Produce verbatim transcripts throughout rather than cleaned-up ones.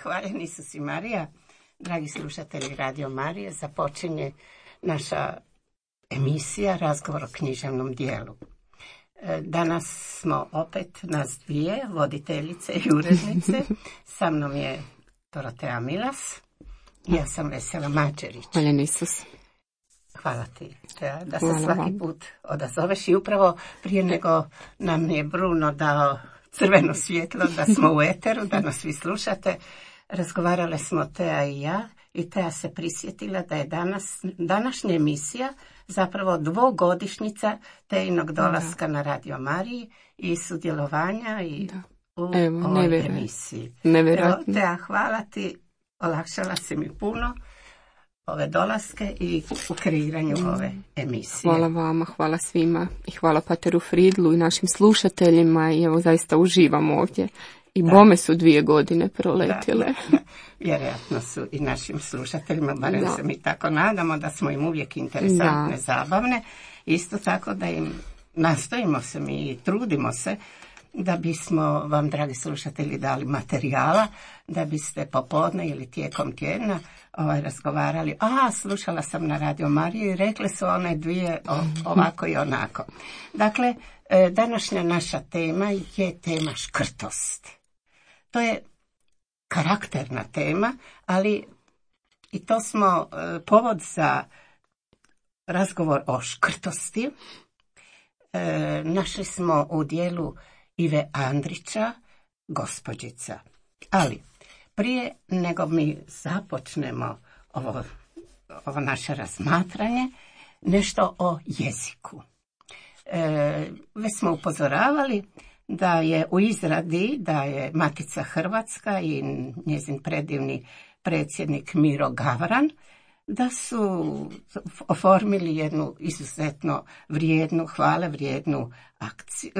Hvaljen Isus i Marija, dragi slušatelji Radio Marije, započinje naša emisija Razgovor o književnom dijelu. Danas smo opet nas dvije, voditeljice i urednice. Sa mnom je Dorotea Milas. Ja sam Vesela Mađerić. Hvaljen Isus. Hvala ti da se Hvala svaki vam. put odazoveš i upravo prije nego nam je Bruno dao crveno svjetlo da smo u eteru, da nas svi slušate, razgovarale smo Teja i ja i Teja se prisjetila da je danas, današnja emisija zapravo dvogodišnjica Tejinog dolaska da. na Radio Mariji i sudjelovanja i da. u Evo, ovoj nevjerojatno. emisiji. Nevjerojatno. Evo, Teja, hvala ti, olakšala si mi puno ove dolaske i u kreiranju mm. ove emisije. Hvala vama, hvala svima i hvala Pateru Fridlu i našim slušateljima i evo zaista uživamo ovdje. I da. Bome su dvije godine proletile. Da, da. Vjerojatno su i našim slušateljima, barem da. se mi tako nadamo, da smo im uvijek interesantne, da. zabavne. Isto tako da im nastojimo se mi i trudimo se da bismo vam, dragi slušatelji, dali materijala, da biste popodne ili tijekom tjedna ovaj, razgovarali. A, slušala sam na Radio Mariji i rekle su one dvije o, ovako i onako. Dakle, današnja naša tema je tema škrtost. To je karakterna tema, ali i to smo povod za razgovor o škrtosti. E, našli smo u dijelu Ive Andrića, Gospođica. Ali prije nego mi započnemo ovo, ovo naše razmatranje, nešto o jeziku. E, već smo upozoravali da je u izradi, da je Matica Hrvatska i njezin predivni predsjednik Miro Gavran, da su oformili jednu izuzetno vrijednu, hvale vrijednu akciju,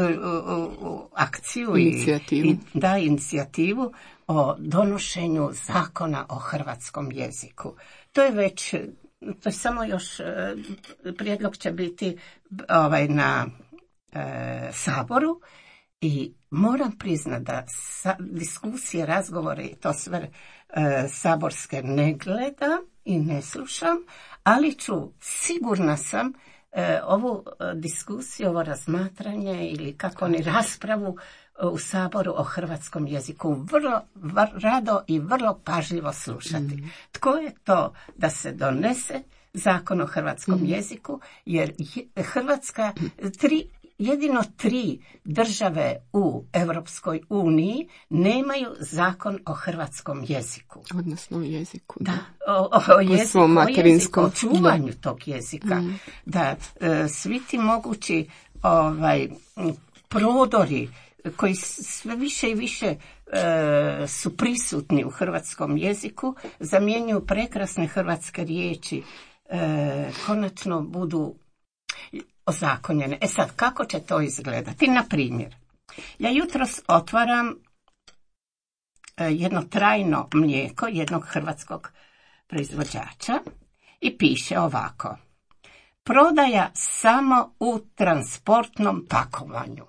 akciju inicijativu. I, da, inicijativu o donošenju zakona o hrvatskom jeziku. To je već, to je samo još, prijedlog će biti ovaj, na e, Saboru i moram priznati da sa, diskusije, razgovore i to sve e, saborske ne gledam i ne slušam, ali ću, sigurna sam, e, ovu diskusiju, ovo razmatranje ili kako oni raspravu u Saboru o hrvatskom jeziku vrlo, vrlo rado i vrlo pažljivo slušati. Mm. Tko je to da se donese zakon o hrvatskom mm. jeziku, jer je, Hrvatska tri jedino tri države u Europskoj uniji nemaju zakon o hrvatskom jeziku. Odnosno o jeziku. Da, o, o, o jeziku, o jeziku, o čuvanju da. tog jezika. Mm. Da, e, svi ti mogući ovaj, prodori koji sve više i više e, su prisutni u hrvatskom jeziku, zamjenjuju prekrasne hrvatske riječi, e, konačno budu ozakonjene. E sad, kako će to izgledati? Na primjer, ja jutros otvaram jedno trajno mlijeko jednog hrvatskog proizvođača i piše ovako: prodaja samo u transportnom pakovanju.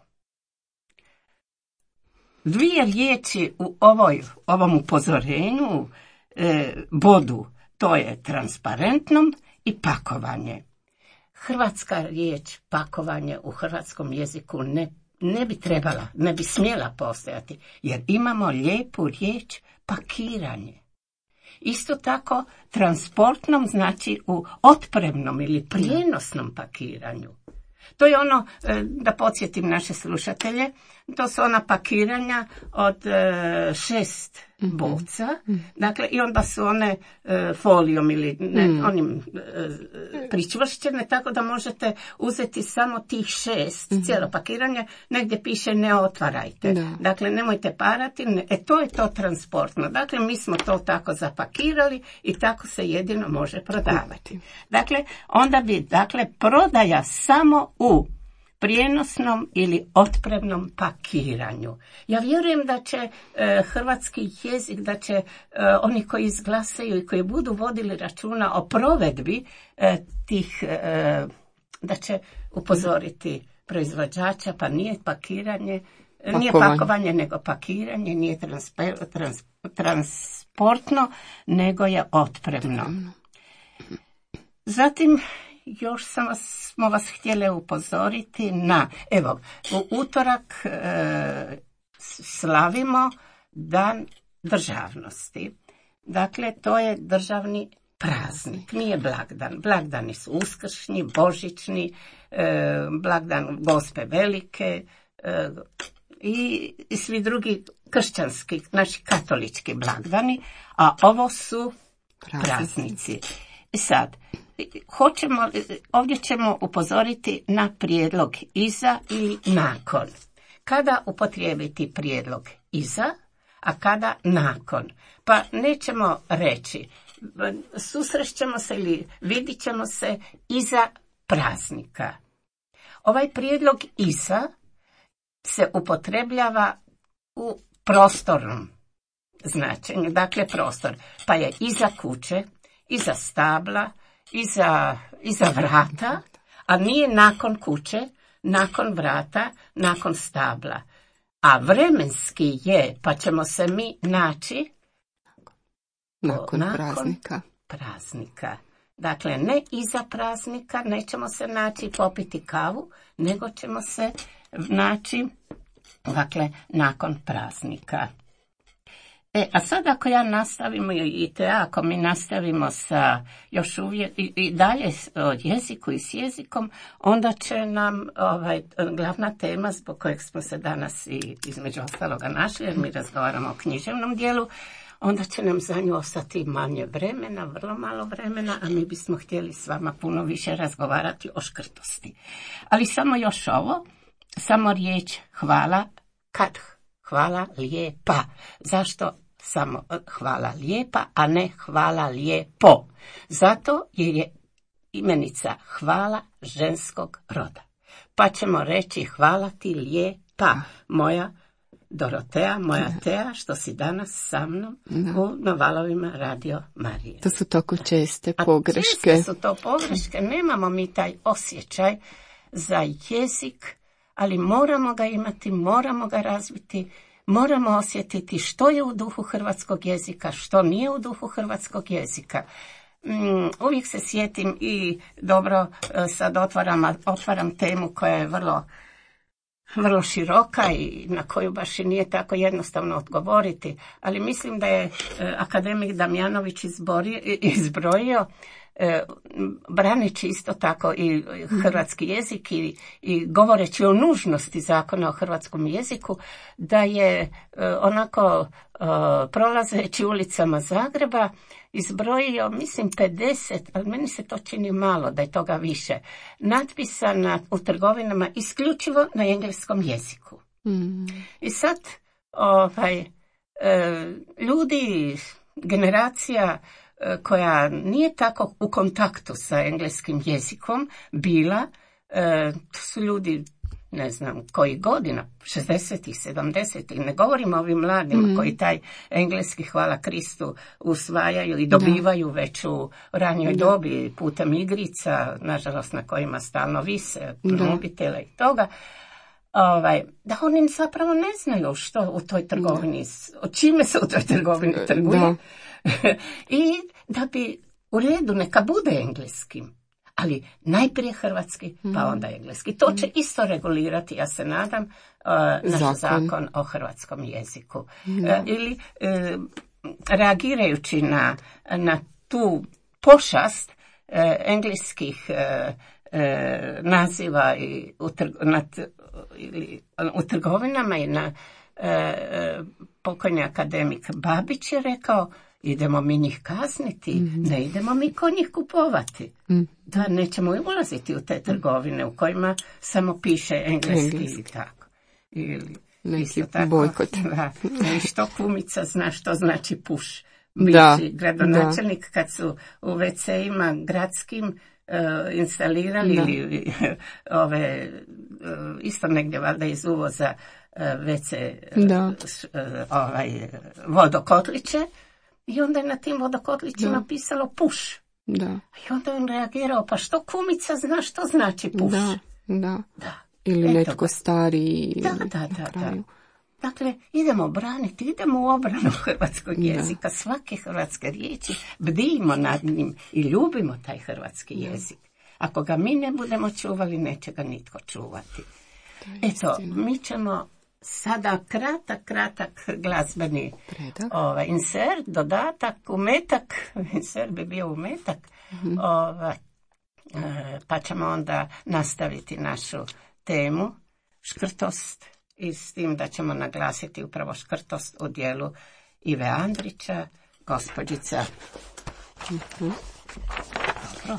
Dvije riječi u ovoj, ovom upozorenju e, bodu, to je transparentnom i pakovanje. Hrvatska riječ pakovanje u hrvatskom jeziku ne, ne bi trebala, ne bi smjela postojati, jer imamo lijepu riječ pakiranje. Isto tako, transportnom znači u otpremnom ili prijenosnom pakiranju. To je ono, da podsjetim naše slušatelje, to su ona pakiranja od šest mm-hmm. boca, mm-hmm. dakle i onda su one e, folijom ili ne, mm. onim e, pričvršćene, tako da možete uzeti samo tih šest, mm-hmm. cijelo pakiranje, negdje piše ne otvarajte, da. Dakle nemojte parati, ne, e to je to transportno, dakle mi smo to tako zapakirali i tako se jedino može prodavati. Dakle, onda bi, dakle, prodaja samo u prijenosnom ili otpremnom pakiranju. Ja vjerujem da će e, hrvatski jezik, da će e, oni koji izglasaju i koji budu vodili računa o provedbi e, tih, e, da će upozoriti proizvođača, pa nije pakiranje, pakovanje. nije pakovanje nego pakiranje, nije transper, trans, trans transportno, nego je otpremno. Zatim, još sam vas, smo vas htjeli upozoriti na, evo, u utorak e, slavimo Dan državnosti. Dakle, to je državni praznik, nije blagdan. Blagdani su uskršnji, božićni, e, blagdan Gospe Velike e, i, i svi drugi kršćanski, naši katolički blagdani, a ovo su praznici. I sad, hoćemo, ovdje ćemo upozoriti na prijedlog iza ili nakon. Kada upotrijebiti prijedlog iza, a kada nakon? Pa nećemo reći, susrećemo se ili vidit ćemo se iza praznika. Ovaj prijedlog iza se upotrebljava u prostornom značenju, dakle prostor, pa je iza kuće, iza stabla, iza, iza vrata, a nije nakon kuće, nakon vrata, nakon stabla. A vremenski je, pa ćemo se mi naći nakon, nakon praznika. praznika. Dakle, ne iza praznika, nećemo se naći popiti kavu, nego ćemo se naći, dakle, nakon praznika. E, a sad ako ja nastavimo i te ako mi nastavimo sa još uvijek i, i dalje o jeziku i s jezikom, onda će nam ovaj, glavna tema zbog kojeg smo se danas i između ostaloga našli, jer mi razgovaramo o književnom dijelu, onda će nam za nju ostati manje vremena, vrlo malo vremena, a mi bismo htjeli s vama puno više razgovarati o škrtosti. Ali samo još ovo, samo riječ hvala, kad hvala lijepa. Zašto samo hvala lijepa, a ne hvala lijepo? Zato jer je imenica hvala ženskog roda. Pa ćemo reći hvala ti lijepa, moja Dorotea, moja Teja, što si danas sa mnom da. u na valovima Radio Marije. To su tako česte pogreške. A česte su to pogreške, nemamo mi taj osjećaj za jezik, ali moramo ga imati, moramo ga razviti, moramo osjetiti što je u duhu hrvatskog jezika, što nije u duhu hrvatskog jezika. Mm, uvijek se sjetim i dobro, sad otvaram, otvaram temu koja je vrlo, vrlo široka i na koju baš i nije tako jednostavno odgovoriti, ali mislim da je akademik Damjanović izborio, izbrojio E, braneći isto tako i hrvatski jezik i, i govoreći o nužnosti zakona o hrvatskom jeziku, da je e, onako e, prolazeći ulicama Zagreba izbrojio, mislim, pedeset, ali meni se to čini malo da je toga više, natpisana u trgovinama isključivo na engleskom jeziku. Mm. I sad ovaj, e, ljudi, generacija koja nije tako u kontaktu sa engleskim jezikom bila, e, to su ljudi, ne znam, koji godina, šezdesetih, sedamdesetih, ne govorimo o ovim mladima mm. koji taj engleski, hvala Kristu, usvajaju i dobivaju da. već u ranjoj da. dobi putem igrica, nažalost na kojima stalno vise, mobitela i toga. Ovaj, da oni zapravo ne znaju što u toj trgovini, o čime se u toj trgovini trguje. Da. I da bi u redu neka bude engleskim, ali najprije hrvatski, pa onda engleski. To će isto regulirati, ja se nadam, uh, naš zakon. zakon o hrvatskom jeziku. Uh, ili uh, reagirajući na, na tu pošast uh, engleskih uh, uh, naziva i u, trg, na, ili, u trgovinama i na uh, pokojni akademik Babić je rekao, idemo mi njih kazniti, mm-hmm. ne idemo mi kod njih kupovati. Mm. Da, nećemo ulaziti u te trgovine u kojima samo piše engleski, engleski. i tako. Ili neki bojkot. Da, i što kumica zna što znači puš. Bivši gradonačelnik da. kad su u ve ce-ima gradskim uh, instalirali da. ili ove, uh, isto negdje valjda iz uvoza uh, ve ce uh, ovaj, vodokotliće, i onda je na tim vodokotlićima da. pisalo puš. Da. I onda je on reagirao, pa što kumica zna što znači puš? Da, da. da. Ili Eto netko ga. stari. Da, da, da, da. Dakle, idemo braniti, idemo u obranu hrvatskog jezika, svake hrvatske riječi, bdijimo nad njim i ljubimo taj hrvatski jezik. Ako ga mi ne budemo čuvali, neće ga nitko čuvati. Eto, mi ćemo sada kratak, kratak glazbeni ovaj, insert, dodatak, umetak, insert bi bio umetak, mm-hmm. ovaj, pa ćemo onda nastaviti našu temu, škrtost, i s tim da ćemo naglasiti upravo škrtost u dijelu Ive Andrića, gospođica. Mm-hmm. Dobro.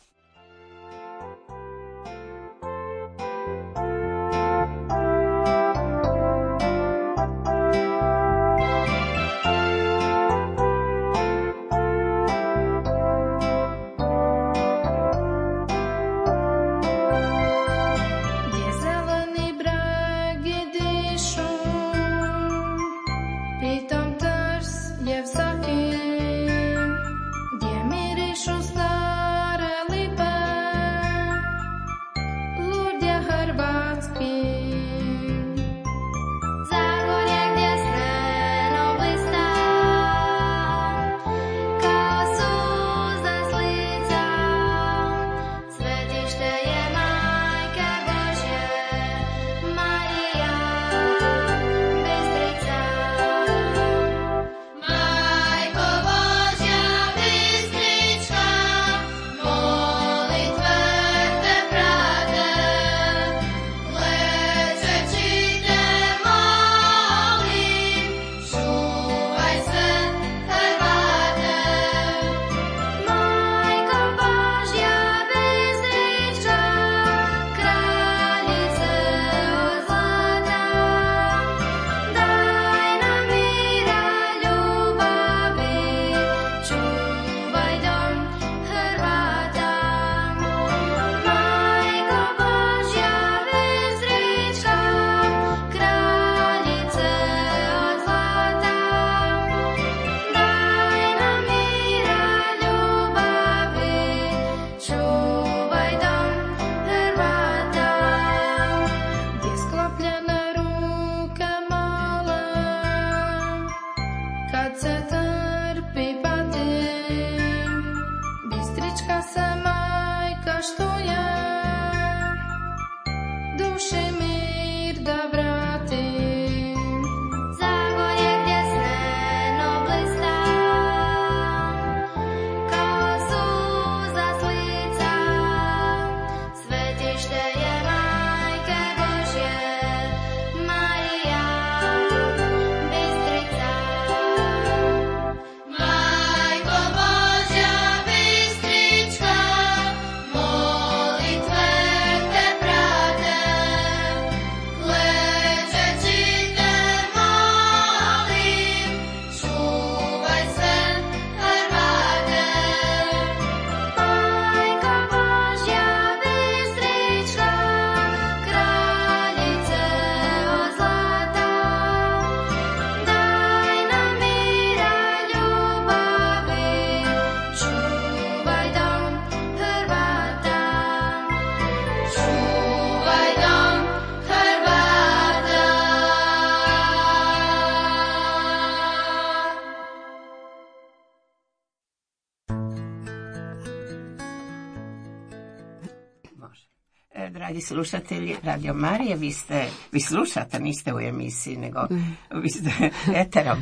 Dragi slušatelji Radio Marije, vi ste, vi slušate, niste u emisiji, nego vi ste eterom,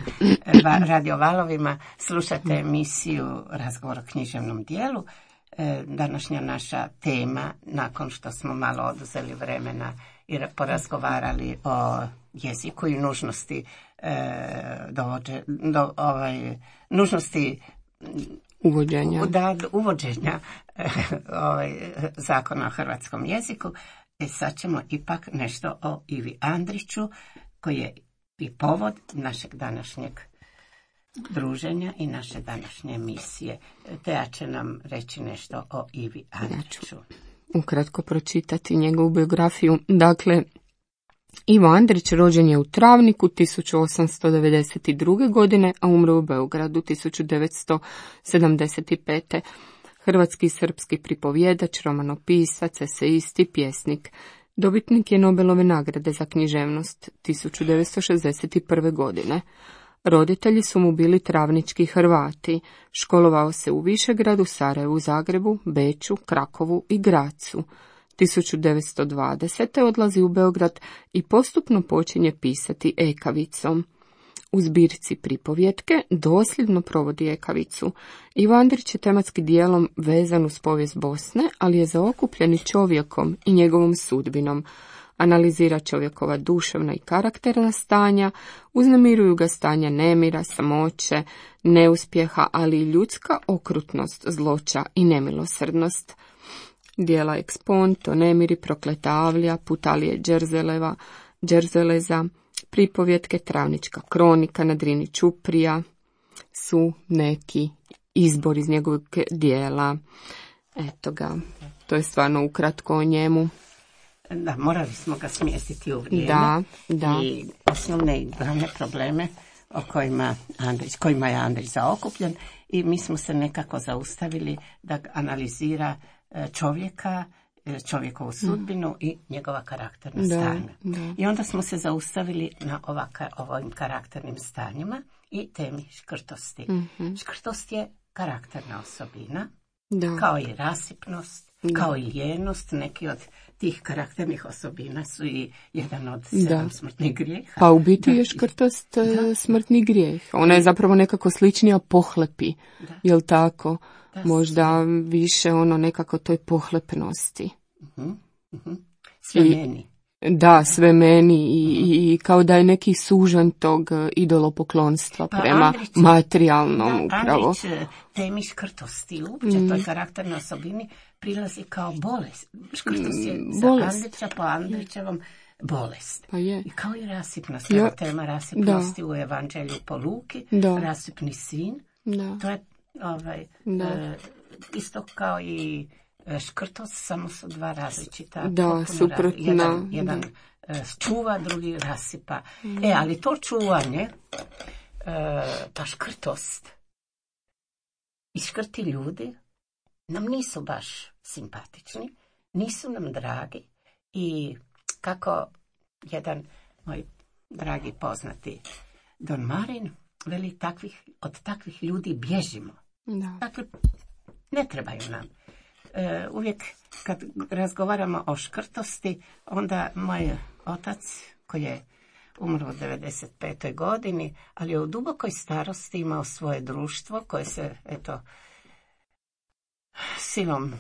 Radio Valovima, slušate emisiju Razgovor o književnom dijelu. Današnja naša tema, nakon što smo malo oduzeli vremena i porazgovarali o jeziku i nužnosti dovođe, do, ovaj, nužnosti uvođenja, da, uvođenja ovaj, zakona o hrvatskom jeziku. E sad ćemo ipak nešto o Ivi Andriću, koji je i povod našeg današnjeg druženja i naše današnje emisije. Teja će nam reći nešto o Ivi Andriću. Ja ću ukratko pročitati njegovu biografiju. Dakle, Ivo Andrić rođen je u Travniku tisuću osamsto devedeset druge. godine, a umro u Beogradu tisuću devetsto sedamdeset pete. Hrvatski i srpski pripovjedač, romanopisac, eseist i pjesnik. Dobitnik je Nobelove nagrade za književnost tisuću devetsto šezdeset prve. godine. Roditelji su mu bili travnički Hrvati. Školovao se u Višegradu, Sarajevu, Zagrebu, Beču, Krakovu i Grazu. tisuću devetsto dvadesete. odlazi u Beograd i postupno počinje pisati ekavicom. U zbirci Pripovjetke dosljedno provodi ekavicu. Ivo Andrić je tematski dijelom vezan uz povijest Bosne, ali je zaokupljen i čovjekom i njegovom sudbinom. Analizira čovjekova duševna i karakterna stanja, uznemiruju ga stanja nemira, samoće, neuspjeha, ali i ljudska okrutnost, zloća i nemilosrdnost. Dijela Eksponto, Nemiri, Prokleta Avlija, Putalije Đerzeleva, Đerzeleza, Pripovjetke, Travnička kronika, Na Drini Ćuprija su neki izbor iz njegovog dijela. Eto ga, to je stvarno ukratko o njemu. Da, morali smo ga smjestiti u vrijeme. Da, da. I osnovne i glavne probleme o kojima, Andrić, kojima je Andrić zaokupljen i mi smo se nekako zaustavili da analizira čovjeka, čovjekovu sudbinu i njegova karakterna stanja. Da, da. I onda smo se zaustavili na ova, ovim karakternim stanjima i temi škrtosti. Mm-hmm. Škrtost je karakterna osobina, da. Kao i rasipnost, da. Kao i lijenost. Neki od tih karakternih osobina su i jedan od sedam da. Smrtnih grijeha. Pa u biti je škrtost da. Smrtni grijeh. Ona je zapravo nekako sličnija pohlepi, da. Jel tako? Da, možda više ono nekako toj pohlepnosti. Uh-huh, uh-huh. Sve I, meni. Da, sve meni i, uh-huh. i kao da je neki sužan tog idolopoklonstva pa prema Andrić, materijalnom da, upravo. Andrić temi škrtosti, uopće mm. toj karakternoj osobini prilazi kao bolest. Škrtost je za bolest. Andrića po Andrićevom bolest. Pa je. I kao i rasipnost. Ja. Tema rasipnosti da. U Evanđelju po Luki, da. Rasipni sin. Da. To je ovaj, e, isto kao i škrtost, samo su dva različita. Da, suprotna. Jedan, jedan da. Čuva, drugi rasipa. Mm. E, ali to čuvanje, e, ta škrtost i škrti ljudi nam nisu baš simpatični, nisu nam dragi i kako jedan moj dragi poznati Don Marin veli, takvih, od takvih ljudi bježimo. Da. Dakle, ne trebaju nam. E, uvijek kad razgovaramo o škrtosti, onda moj otac, koji je umro u devedeset petoj godini, ali je u dubokoj starosti imao svoje društvo koje se, eto, silom,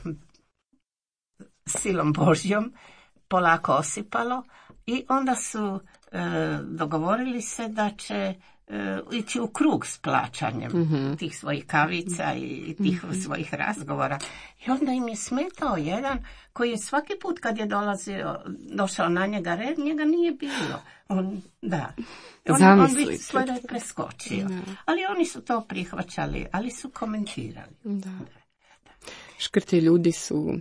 silom Božjom polako osipalo i onda su e, dogovorili se da će Uh, ići u krug s plaćanjem mm-hmm. tih svojih kavica i tih mm-hmm. svojih razgovora. I onda im je smetao jedan koji je svaki put kad je dolazio, došao na njega red, njega nije bilo. On, da. On, on bi svoj red preskočio. Da. Ali oni su to prihvaćali, ali su komentirali. Da. Da. Da. Škrti ljudi su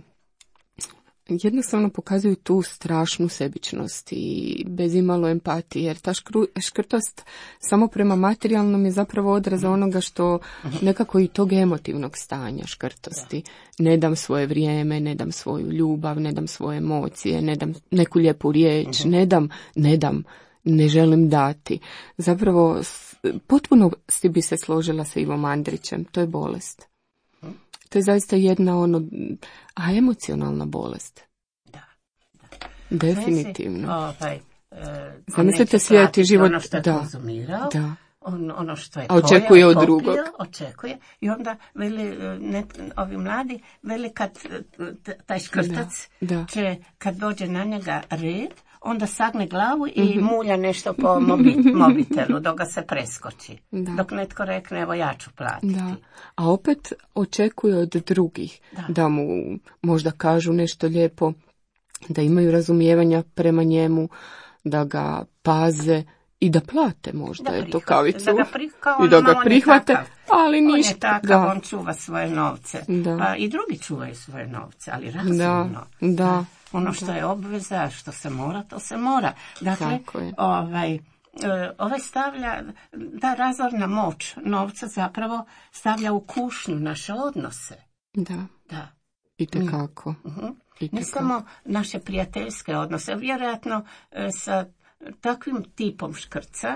jednostavno pokazuju tu strašnu sebičnost i bez imalo empatije, jer ta škru, škrtost samo prema materijalnom je zapravo odraz onoga što nekako i tog emotivnog stanja škrtosti. Ne dam svoje vrijeme, ne dam svoju ljubav, ne dam svoje emocije, ne dam neku lijepu riječ, ne dam, ne dam, ne želim dati. Zapravo potpuno si bi se složila sa Ivom Andrićem, to je bolest. To je zaista jedna ono, a emocionalna bolest. Da, da. Definitivno. Ovaj, e, Zamislite svijeti život. Ono što je da, konzumirao, da. On, ono što je a očekuje pojao, od drugog. Očekuje i onda veli, ne, ovi mladi veli kad taj škrtac da, da. će, kad dođe na njega red, onda sagne glavu i mm-hmm. mulja nešto po mobitelu dok ga se preskoči. Da. Dok netko rekne, evo ja ću platiti. Da. A opet očekuje od drugih da. da mu možda kažu nešto lijepo, da imaju razumijevanja prema njemu, da ga paze i da plate možda je to kavicu. Da ga pri, I da ga prihvate, ali ništa. On je takav, on čuva svoje novce. Da. Pa i drugi čuvaju svoje novce, ali razumno. Da, da. Ono što je obveza, što se mora, to se mora. Dakle, ovaj, ovaj stavlja, da razorna moć novca zapravo stavlja u kušnju naše odnose. Da, da. itekako. Uh-huh. Ne samo naše prijateljske odnose, vjerojatno sa takvim tipom škrca,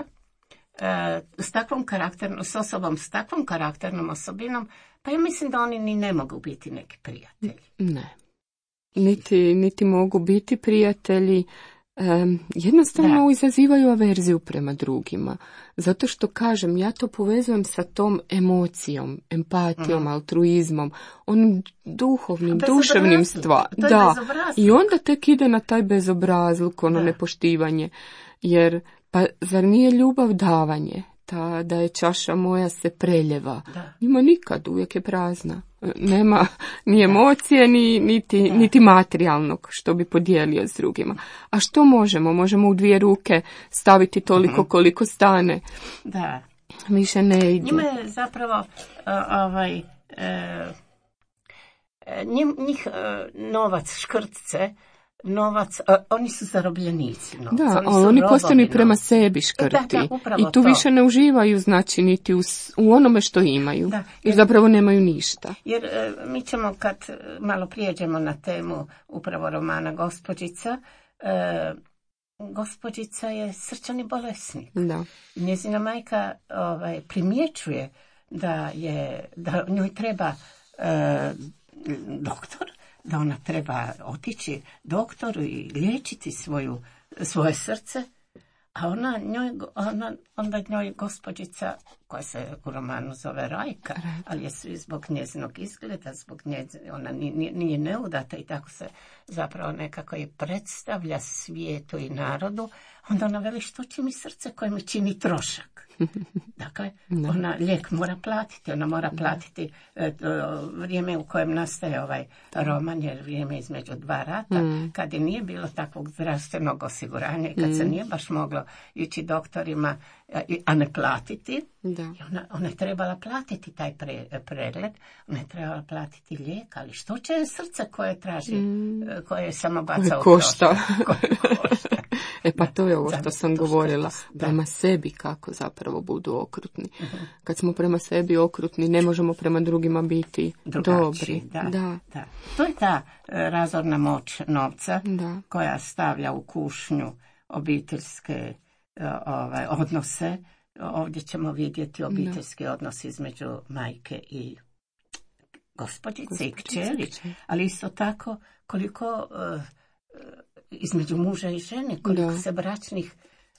s takvom karakternom, s osobom s takvom karakternom osobinom, pa ja mislim da oni ni ne mogu biti neki prijatelji. Ne. Niti, niti mogu biti prijatelji. Um, jednostavno da. Izazivaju averziju prema drugima. Zato što, kažem, ja to povezujem sa tom emocijom, empatijom, mm. altruizmom, onim duhovnim, duševnim stvarima. Da. I onda tek ide na taj bezobrazluk, ono da. Nepoštivanje. Jer, pa zar nije ljubav davanje? Ta, da je čaša moja se preljeva. Da. Nima nikad, uvijek je prazna. Nema ni emocije, ni, niti, niti materijalnog što bi podijelio s drugima. A što možemo? Možemo u dvije ruke staviti toliko koliko stane. Da. Više ne ide. Njima je zapravo uh, ovaj, uh, njih, njih uh, novac, škrtce, novac, uh, oni su zarobljenici novca. Da, oni, ali oni postanu prema sebi škrti. Da, da, i tu to. više ne uživaju, znači, niti u, u onome što imaju. Da, jer, jer zapravo nemaju ništa. Jer uh, mi ćemo, kad malo prijeđemo na temu upravo romana Gospođica, uh, Gospođica je srčani bolesnik. Da. Njezina majka ovaj, primjećuje da, je, da njoj treba uh, doktor, da ona treba otići doktoru i liječiti svoju, svoje srce, a ona njoj, ona, onda njoj Gospođica, koja se u romanu zove Rajka, ali je svi zbog njezinog izgleda, zbog njezine, ona nije, nije neudata i tako se zapravo nekako je predstavlja svijetu i narodu, onda ona veli, što će mi srce koje mi čini trošak. Dakle, no. Ona lijek mora platiti, ona mora platiti e, vrijeme u kojem nastaje ovaj roman, jer vrijeme između dva rata, mm. kad je nije bilo takvog zdravstvenog osiguranja i kad mm. se nije baš moglo ići doktorima, a ne platiti, da. I ona, ona je trebala platiti taj pre, pregled, ona je trebala platiti lijek, ali što će srce koje traži, mm. koje je samo baca u košta. košta. E pa to je ovo što sam govorila, prema sebi kako zapravo budu okrutni. Kad smo prema sebi okrutni, ne možemo prema drugima biti drugačiji, dobri. Da, da. Da. To je ta razorna moć novca da. Koja stavlja u kušnju obiteljske ovaj, odnose. Ovdje ćemo vidjeti obiteljski da. Odnos između majke i gospođice i kćeri, ali isto tako koliko uh, između muža i žene, koliko da. Se bračnih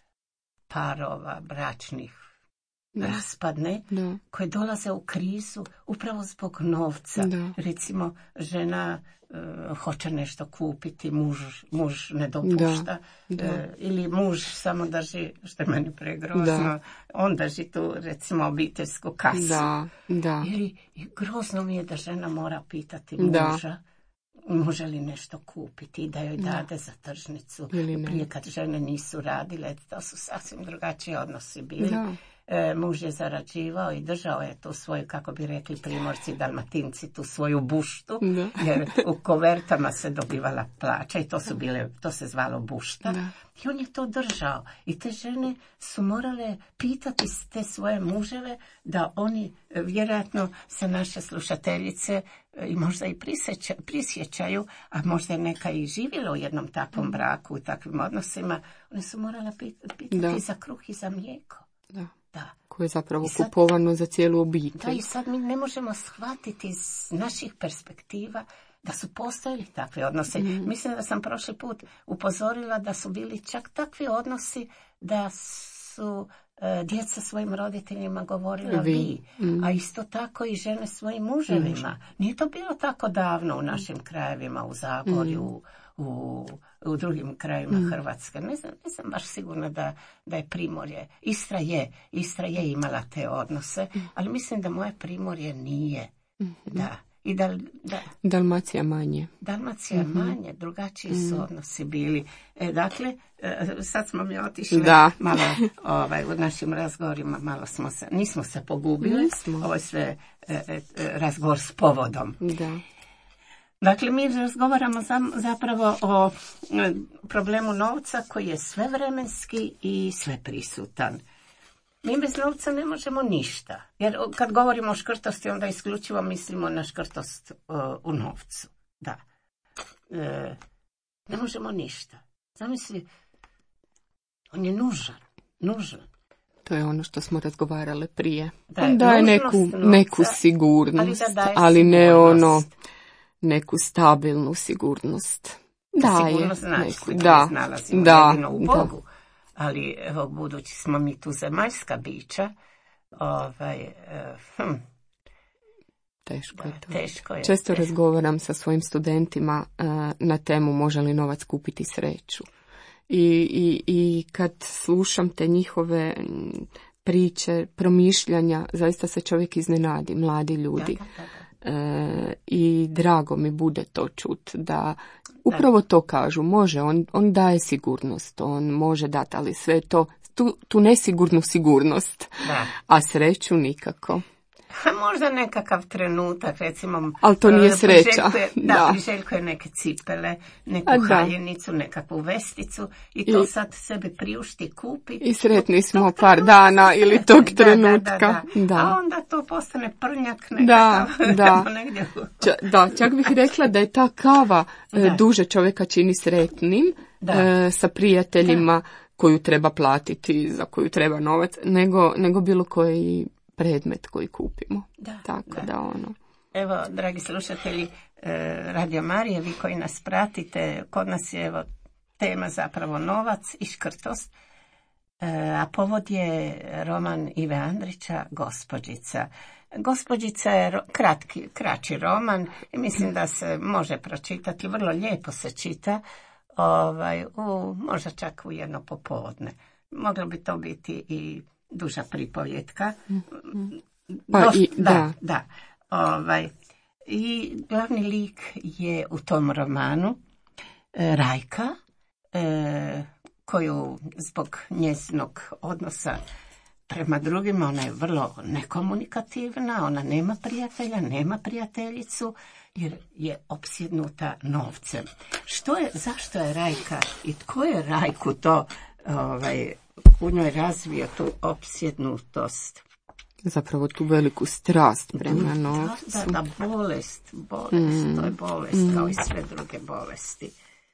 parova, bračnih da. Raspadne, da. Koje dolaze u krizu upravo zbog novca. Da. Recimo, žena uh, hoće nešto kupiti, muž, muž ne dopušta, da. Da. Uh, ili muž samo drži, što je meni pregrozno, da. On drži tu, recimo, obiteljsku kasu. Da. Da. Ili grozno mi je da žena mora pitati muža, da. Može li nešto kupiti i da joj dade da. Za tržnicu. Prije kad žene nisu radile, to su sasvim drugačiji odnosi bili. Da. E, muž je zarađivao i držao je tu svoju, kako bi rekli Primorci, Dalmatinci, tu svoju buštu, da. Jer u kovertama se dobivala plaća i to su bile, to se zvalo bušta. Da. I on je to držao. I te žene su morale pitati te svoje muževe da oni, vjerojatno se naše slušateljice i možda i prisjeća, prisjećaju, a možda je neka i živjela u jednom takvom braku, u takvim odnosima, one su morale pitati da. Za kruh i za mlijeko. Da. Da. Koje je zapravo sad, kupovano za cijelu obitelj. Da, i sad mi ne možemo shvatiti iz naših perspektiva da su postojali takvi odnosi. Mm. Mislim da sam prošli put upozorila da su bili čak takvi odnosi da su e, djeca svojim roditeljima govorila vi, vi. Mm. A isto tako i žene svojim muževima. Mm. Nije to bilo tako davno u našim krajevima, u Zagorju, mm. u, u drugim krajevima mm. Hrvatske. Ne znam, ne znam baš sigurno da, da je Primorje. Istra je, Istra je imala te odnose, mm. ali mislim da moje Primorje nije. Mm. Da. I da, da. Dalmacija manje. Dalmacija mm-hmm. manje, drugačiji su mm. odnosi bili. E, dakle, sad smo mi otišli da. Malo ovaj, u našim razgovorima, malo smo se, nismo se pogubili. Nismo. Ovo je sve e, e, razgovor s povodom. Da. Dakle, mi razgovaramo zapravo o problemu novca koji je svevremenski i sveprisutan. Mi bez novca ne možemo ništa. Jer kad govorimo o škrtosti, onda isključivo mislimo na škrtost uh, u novcu. Da. e, ne možemo ništa. Zamisli, on je nužan, nužan. To je ono što smo razgovarale prije. Da, on daje neku, novca, neku sigurnost, ali, da ali sigurnost. ne ono, neku stabilnu sigurnost. Daje sigurnost znači, neku, da, da, nalazimo da, jedino u Bogu. Da. Ali, evo, budući smo mi tu zemaljska bića, ovaj, hm, Teško je to. Teško je. Često teško. razgovaram sa svojim studentima uh, na temu može li novac kupiti sreću. I, i, i kad slušam te njihove priče, promišljanja, zaista se čovjek iznenadi, mladi ljudi. Da, da, da. E, I drago mi bude to čut, da upravo to kažu, može, on, on daje sigurnost, on može dati, ali sve to, tu, tu nesigurnu sigurnost, Da. a sreću nikako. A možda nekakav trenutak, recimo... Ali to nije sreća. Priželjkuje, da, da. priželjkuje neke cipele, neku A, da. haljenicu, nekakvu vesticu i to I, sad sebi priušti, kupi. I sretni smo tog par dana ili tog da, trenutka. Da, da, da. Da. A onda to postane prnjak nekakav. Da, da. negdje. Ča, da, čak bih rekla da je ta kava Da. duže čovjeka čini sretnim Da. e, sa prijateljima da. Koju treba platiti, za koju treba novac, nego, nego bilo koji predmet koji kupimo. Da, Tako da. da ono. Evo, dragi slušatelji Radio Marije, vi koji nas pratite, kod nas je evo tema zapravo novac i škrtost, a povod je roman Ive Andrića Gospođica. Gospođica je kratki, kraći roman i mislim da se može pročitati, vrlo lijepo se čita, ovaj, u, možda čak u jedno popodne. Moglo bi to biti i duža pripovjetka. Pa Doš, i, da, da. da. Ovaj, i glavni lik je u tom romanu e, Rajka, e, koju zbog njezinog odnosa prema drugima, ona je vrlo nekomunikativna, ona nema prijatelja, nema prijateljicu, jer je opsjednuta novcem. Što je, zašto je Rajka i tko je Rajku to ovaj, u njoj razvio tu opsjednutost? Zapravo tu veliku strast prema novcu. Da, da, da, bolest, bolest, mm. to je bolest mm. kao i sve druge bolesti.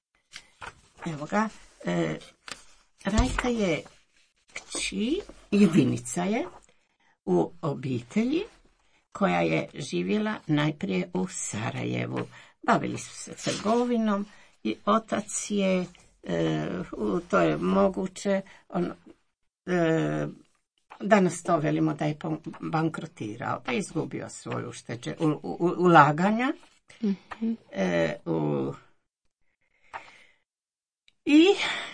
Evo ga, e, Rajka je kći, jedinica je u obitelji koja je živjela najprije u Sarajevu. Bavili su se trgovinom i otac je, e, u, to je moguće, on, e, danas to velimo da je bankrotirao, pa izgubio svoju šteđe, u, u, ulaganja. Mm-hmm. E, u, I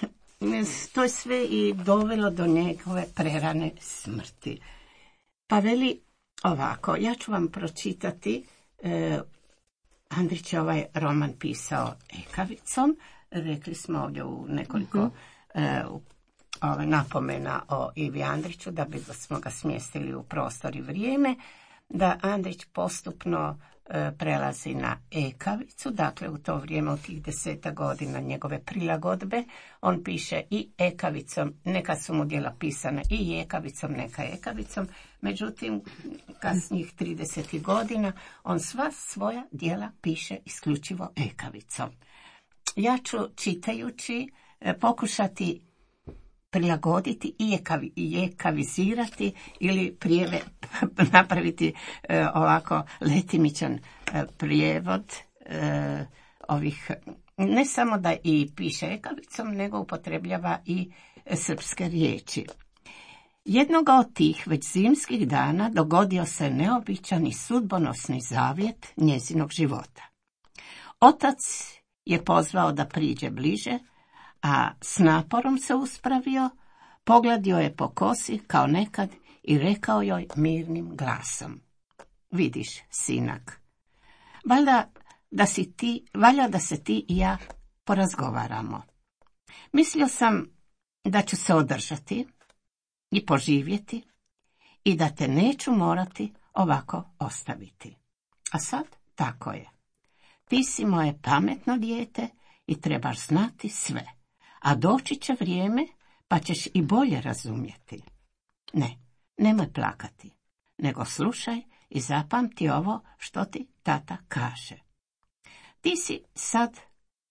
to je sve i dovelo do njegove prerane smrti. Pa veli ovako, ja ću vam pročitati, e, Andrić je ovaj roman pisao ekavicom, rekli smo ovdje u nekoliko mm-hmm. e, ove, napomena o Ivi Andriću, da bi smo ga smjestili u prostor i vrijeme, da Andrić postupno e, prelazi na ekavicu, dakle u to vrijeme, u tih deseta godina njegove prilagodbe, on piše i ekavicom, neka su mu djela pisana i ekavicom, neka ekavicom, međutim, kasnijih tridesetih godina, on sva svoja djela piše isključivo ekavicom. Ja ću, čitajući, e, pokušati prilagoditi i ekavi, i ekavizirati ili prijeve, napraviti e, ovako letimičan e, prijevod e, ovih, ne samo da i piše ekavicom, nego upotrebljava i e, srpske riječi. Jednoga od tih već zimskih dana dogodio se neobičan i sudbonosni zavjet njezinog života. Otac je pozvao da priđe bliže, a s naporom se uspravio, pogladio je po kosi kao nekad i rekao joj mirnim glasom: vidiš, sinak, valjda da si ti, valja da se ti i ja porazgovaramo. Mislio sam da ću se održati i poživjeti i da te neću morati ovako ostaviti. A sad tako je. Ti si moje pametno dijete i trebaš znati sve. A doći će vrijeme, pa ćeš i bolje razumjeti. Ne, nemoj plakati, nego slušaj i zapamti ovo što ti tata kaže. Ti si sad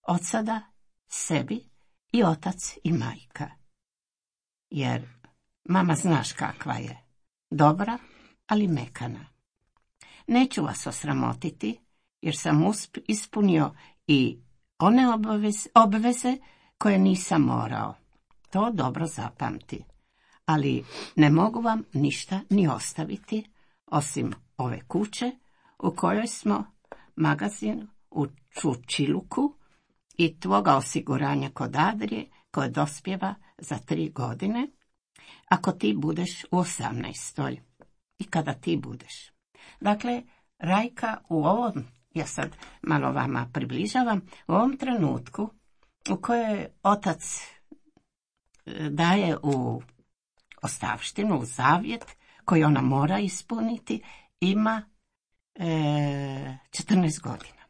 od sada sebi i otac i majka. Jer mama znaš kakva je, dobra, ali mekana. Neću vas osramotiti, jer sam usp- ispunio i one obveze, obveze koje nisam morao. To dobro zapamti. Ali ne mogu vam ništa ni ostaviti, osim ove kuće u kojoj smo, magazin u Čučiluku i tvoga osiguranja kod Adrije koje dospijeva za tri godine, ako ti budeš u osamnaestoj i kada ti budeš. Dakle, Rajka u ovom, ja sad malo vama približavam, u ovom trenutku u kojoj otac daje u ostavštinu, u zavjet koji ona mora ispuniti, ima e, četrnaest godina.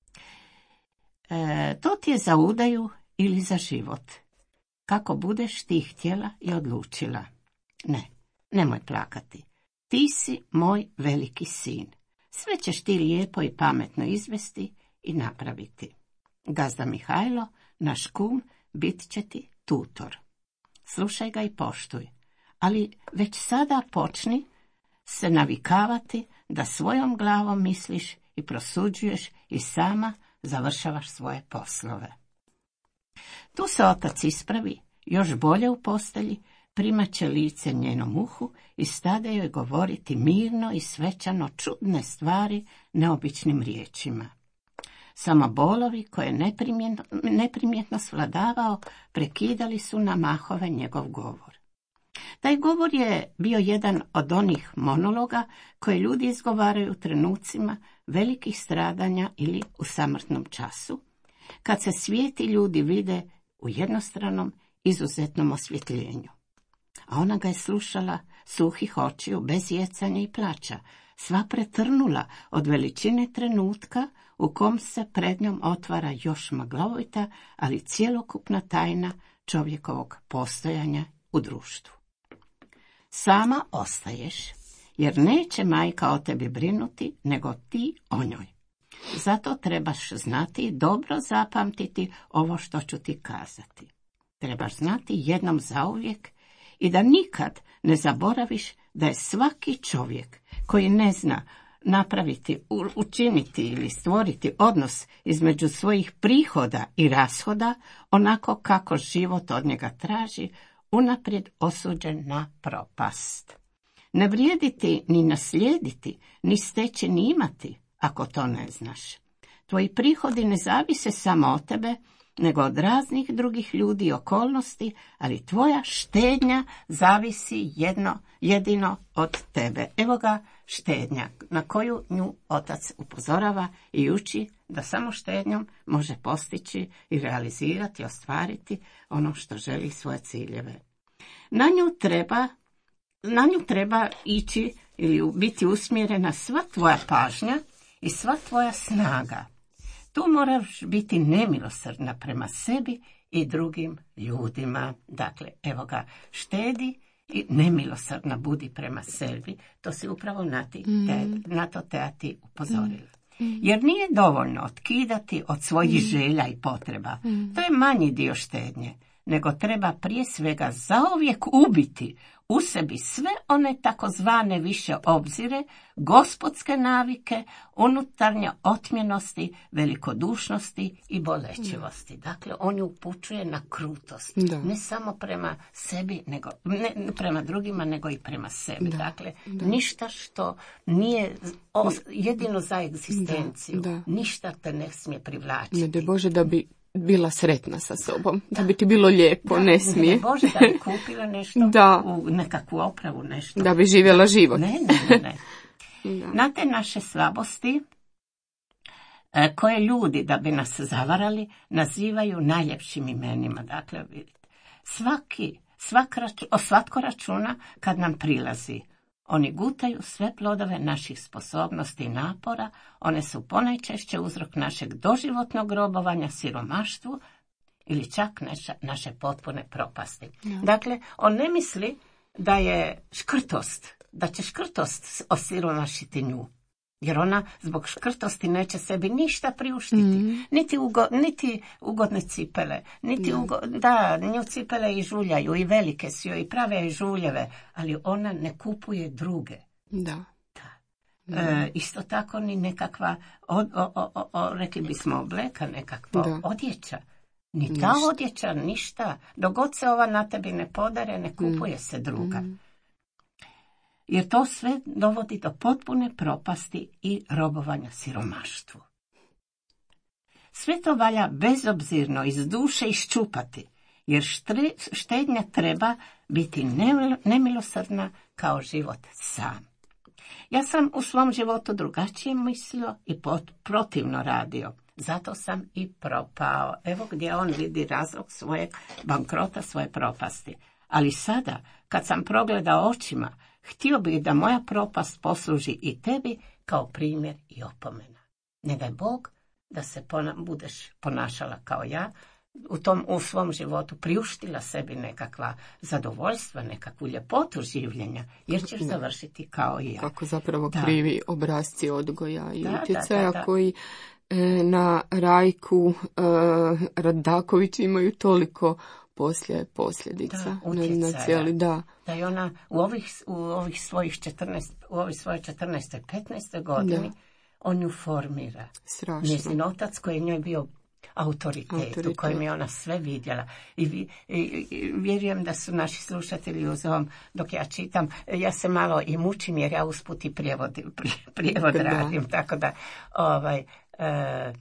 E, to ti je za udaju ili za život. Kako budeš ti htjela i odlučila. Ne, nemoj plakati. Ti si moj veliki sin. Sve ćeš ti lijepo i pametno izvesti i napraviti. Gazda Mihajlo, naš kum, bit će ti tutor. Slušaj ga i poštuj, ali već sada počni se navikavati da svojom glavom misliš i prosuđuješ i sama završavaš svoje poslove. Tu se otac ispravi, još bolje u postelji, primat će lice njenom uhu i stade joj govoriti mirno i svečano čudne stvari neobičnim riječima. Samo bolovi koje neprimjetno, neprimjetno svladavao prekidali su na mahove njegov govor. Taj govor je bio jedan od onih monologa koje ljudi izgovaraju u trenucima velikih stradanja ili u samrtnom času, kad se svijet i ljudi vide u jednostranom izuzetnom osvjetljenju. A ona ga je slušala suhih očiju, bez jecanja i plača, sva pretrnula od veličine trenutka u kom se pred njom otvara još maglovita, ali cjelokupna tajna čovjekovog postojanja u društvu. Sama ostaješ, jer neće majka o tebi brinuti, nego ti o njoj. Zato trebaš znati i dobro zapamtiti ovo što ću ti kazati. Trebaš znati jednom zauvijek i da nikad ne zaboraviš da je svaki čovjek koji ne zna napraviti, učiniti ili stvoriti odnos između svojih prihoda i rashoda, onako kako život od njega traži, unaprijed osuđen na propast. Ne vrijediti ni naslijediti, ni steći ni imati, ako to ne znaš. Tvoji prihodi ne zavise samo od tebe, nego od raznih drugih ljudi i okolnosti, ali tvoja štednja zavisi jedno, jedino od tebe. Evo ga štednja, na koju nju otac upozorava i uči da samo štednjom može postići i realizirati, ostvariti ono što želi svoje ciljeve. Na nju treba, na nju treba ići ili biti usmjerena sva tvoja pažnja i sva tvoja snaga. Tu moraš biti nemilosrdna prema sebi i drugim ljudima. Dakle, evo ga, štedi i nemilosrdna budi prema sebi. To si upravo na, ti, te, na to te ti upozorila. Jer nije dovoljno otkidati od svojih želja i potreba. To je manji dio štednje, nego treba prije svega zauvijek ubiti u sebi sve one takozvane više obzire, gospodske navike, unutarnje otmjenosti, velikodušnosti i bolećivosti. Dakle, on ju upućuje na krutost. Da. Ne samo prema sebi, nego, ne prema drugima, nego i prema sebi. Da. Dakle, da. Ništa što nije os, jedino za egzistenciju. Da. Da. Ništa te ne smije privlačiti. Ne daj Bože da bi bila sretna sa sobom, da, da bi ti bilo lijepo, da, ne smije. Ne Bože da bi kupila nešto, da. U nekakvu opravu, nešto. Da bi živjela život. Ne, ne, ne. Da. Na te naše slabosti, koje ljudi, da bi nas zavarali, nazivaju najljepšim imenima. Dakle, vidite, svaki, svak, svatko računa kad nam prilazi. Oni gutaju sve plodove naših sposobnosti i napora, one su ponajčešće uzrok našeg doživotnog robovanja siromaštvu ili čak naše, naše potpune propasti. Ja. Dakle, on ne misli da je škrtost, da će škrtost osiromašiti nju. Jer ona zbog škrtosti neće sebi ništa priuštiti. Mm. Niti, ugo, niti ugodne cipele. Niti Da. ugo, da, nju cipele i žuljaju i velike su joj i prave i žuljeve. Ali ona ne kupuje druge. Da. Da. E, isto tako ni nekakva, od, o, o, o, o, rekli bismo obleka, nekakva Da. odjeća. Ni ta Ništa. odjeća, ništa. Dok god se ova na tebi ne podare, ne kupuje Mm. se druga. Mm. Jer to sve dovodi do potpune propasti i robovanja siromaštvu. Sve to valja bezobzirno iz duše iščupati, jer štre, štednja treba biti nemil, nemilosrdna kao život sam. Ja sam u svom životu drugačije mislio i pot, protivno radio. Zato sam i propao. Evo gdje on vidi razlog svojeg bankrota, svoje propasti. Ali sada, kad sam progledao očima, htio bih da moja propast posluži i tebi kao primjer i opomena. Ne daj Bog da se pona, budeš ponašala kao ja, u tom u svom životu priuštila sebi nekakva zadovoljstva, nekakvu ljepotu življenja, jer ćeš Da. završiti kao i ja. Kako zapravo Da. krivi obrasci odgoja i Da, utjecaja da, da, da. koji e, na Rajku e, Radaković imaju toliko poslije posljedica Da, na, na utjecaja. cijeli, da. Da je ona u ovih, u ovih svojih četrnaest, u ovih svoje četrnaeste petnaeste godini, Da. on ju formira. Strašno. Njezin otac koji je njoj bio autoritet, Autoritet. u kojem je ona sve vidjela. I, vi, i, i vjerujem da su naši slušatelji uz ovom, dok ja čitam, ja se malo i mučim jer ja usput i prijevod, prijevod Da. radim, tako da ovaj, e, e,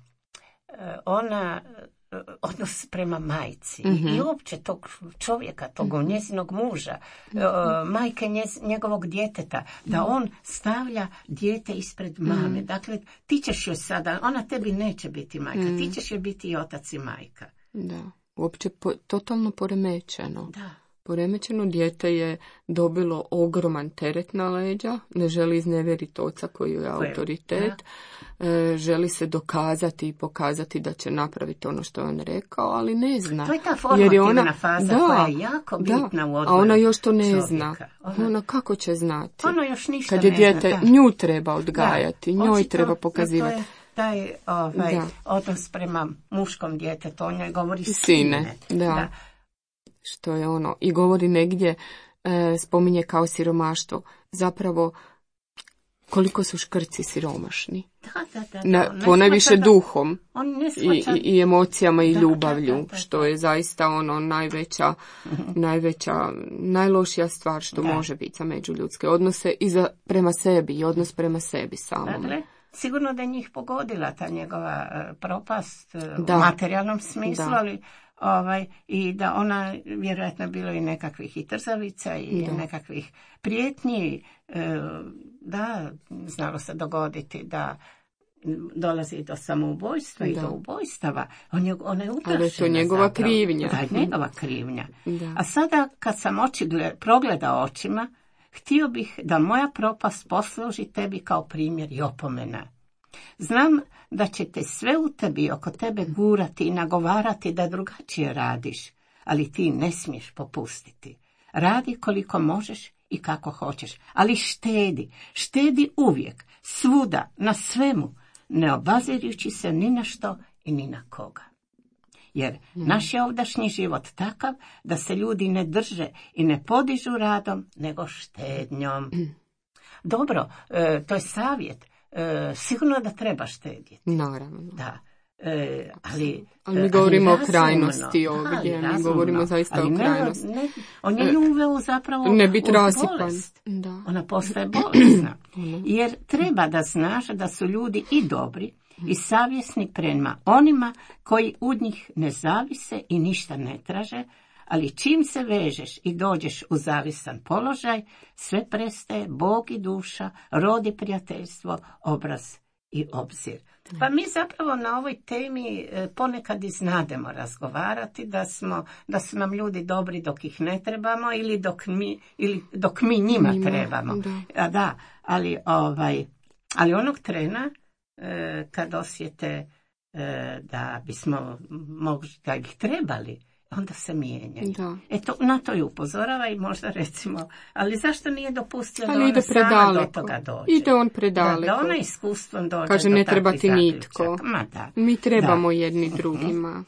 ona odnos prema majci Mhm. i uopće tog čovjeka, tog njezinog muža, e, majke njez, njegovog djeteta, da on stavlja dijete ispred mame. Dakle, ti ćeš joj sada, ona tebi neće biti majka, ti ćeš joj biti i otac i majka. Da. Uopće po, totalno poremećeno. Da. Poremećeno dijete je dobilo ogroman teret na leđa, ne želi iznevjeriti oca koji je Koji je- autoritet, e, želi se dokazati i pokazati da će napraviti ono što je on rekao, ali ne zna. To je ta Jer formativna je ona, faza da, koja je jako bitna da, u a odgoju ona još to ne čovjeka. zna. Ona- Ona kako će znati? Ono još ništa Kad je ne dijete, zna, da. nju treba odgajati, Da, njoj očito, treba to pokazivati. je taj ovaj, Da. odnos prema muškom djetetu, on njoj govori Sine, sine. da. Što je ono, i govori negdje, e, spominje kao siromaštvo. Zapravo, koliko su škrci siromašni. Da, da, da, da. Na, On ne ponajviše shvaća da- duhom On ne i, shvaća. i, i emocijama i Da, ljubavlju, da, da, da, što da. je zaista ono najveća, najveća, najlošija stvar što Da. može biti za međuljudske odnose i za, prema sebi i odnos prema sebi samom. Dakle, sigurno da je njih pogodila ta njegova e, propast e, Da. u materijalnom smislu, Da. ali ovaj, i da ona vjerojatno je bilo i nekakvih i trzavica i Da. nekakvih prijetnji, e, da, znalo se dogoditi da dolazi do samoubojstva i Da. do ubojstava. On je, ona je Ali je to uplašena njegova zapravo. krivnja. Da, je njegova krivnja. Da. A sada kad sam oči gle- progledao očima, htio bih da moja propast posluži tebi kao primjer i opomena. Znam da će te sve u tebi oko tebe gurati i nagovarati da drugačije radiš, ali ti ne smiješ popustiti. Radi koliko možeš i kako hoćeš, ali štedi, štedi uvijek, svuda, na svemu, ne obazirujući se ni na što i ni na koga. Jer naš je ovdašnji život takav da se ljudi ne drže i ne podižu radom, nego štednjom. Dobro, e, to je savjet. E, sigurno da treba štedjeti. Naravno. Da. E, ali, Ali mi e, govorimo o razumno. krajnosti Da, ovdje, ali mi razumno. govorimo zaista Ali o ne- krajnosti. ne- on je nju uveo zapravo Ne biti u rasipan. bolest. Da. Ona postaje bolesna. Mhm. Jer treba da znaš da su ljudi i dobri i savjesni prema onima koji od njih ne zavise i ništa ne traže, ali čim se vežeš i dođeš u zavisan položaj, sve prestaje Bog i duša, rod i prijateljstvo, obraz i obzir. Pa mi zapravo na ovoj temi e, ponekad i znademo razgovarati da smo, da su nam ljudi dobri dok ih ne trebamo ili dok mi, ili dok mi njima Njima, trebamo. da. A da, ali ovaj, ali onog trena e, kad osjete e, da bismo možda ih trebali, onda se mijenjaju. Da. E to, na to ju upozorava i možda recimo, ali zašto nije dopustio da Ali ona ide sama do predaleko. toga dođe? Ide on predaleko. Da, da ona iskustvom dođe Kaže, do ne treba takvih ti nitko. zaključaka. Ma da. Mi trebamo Da. jedni drugima.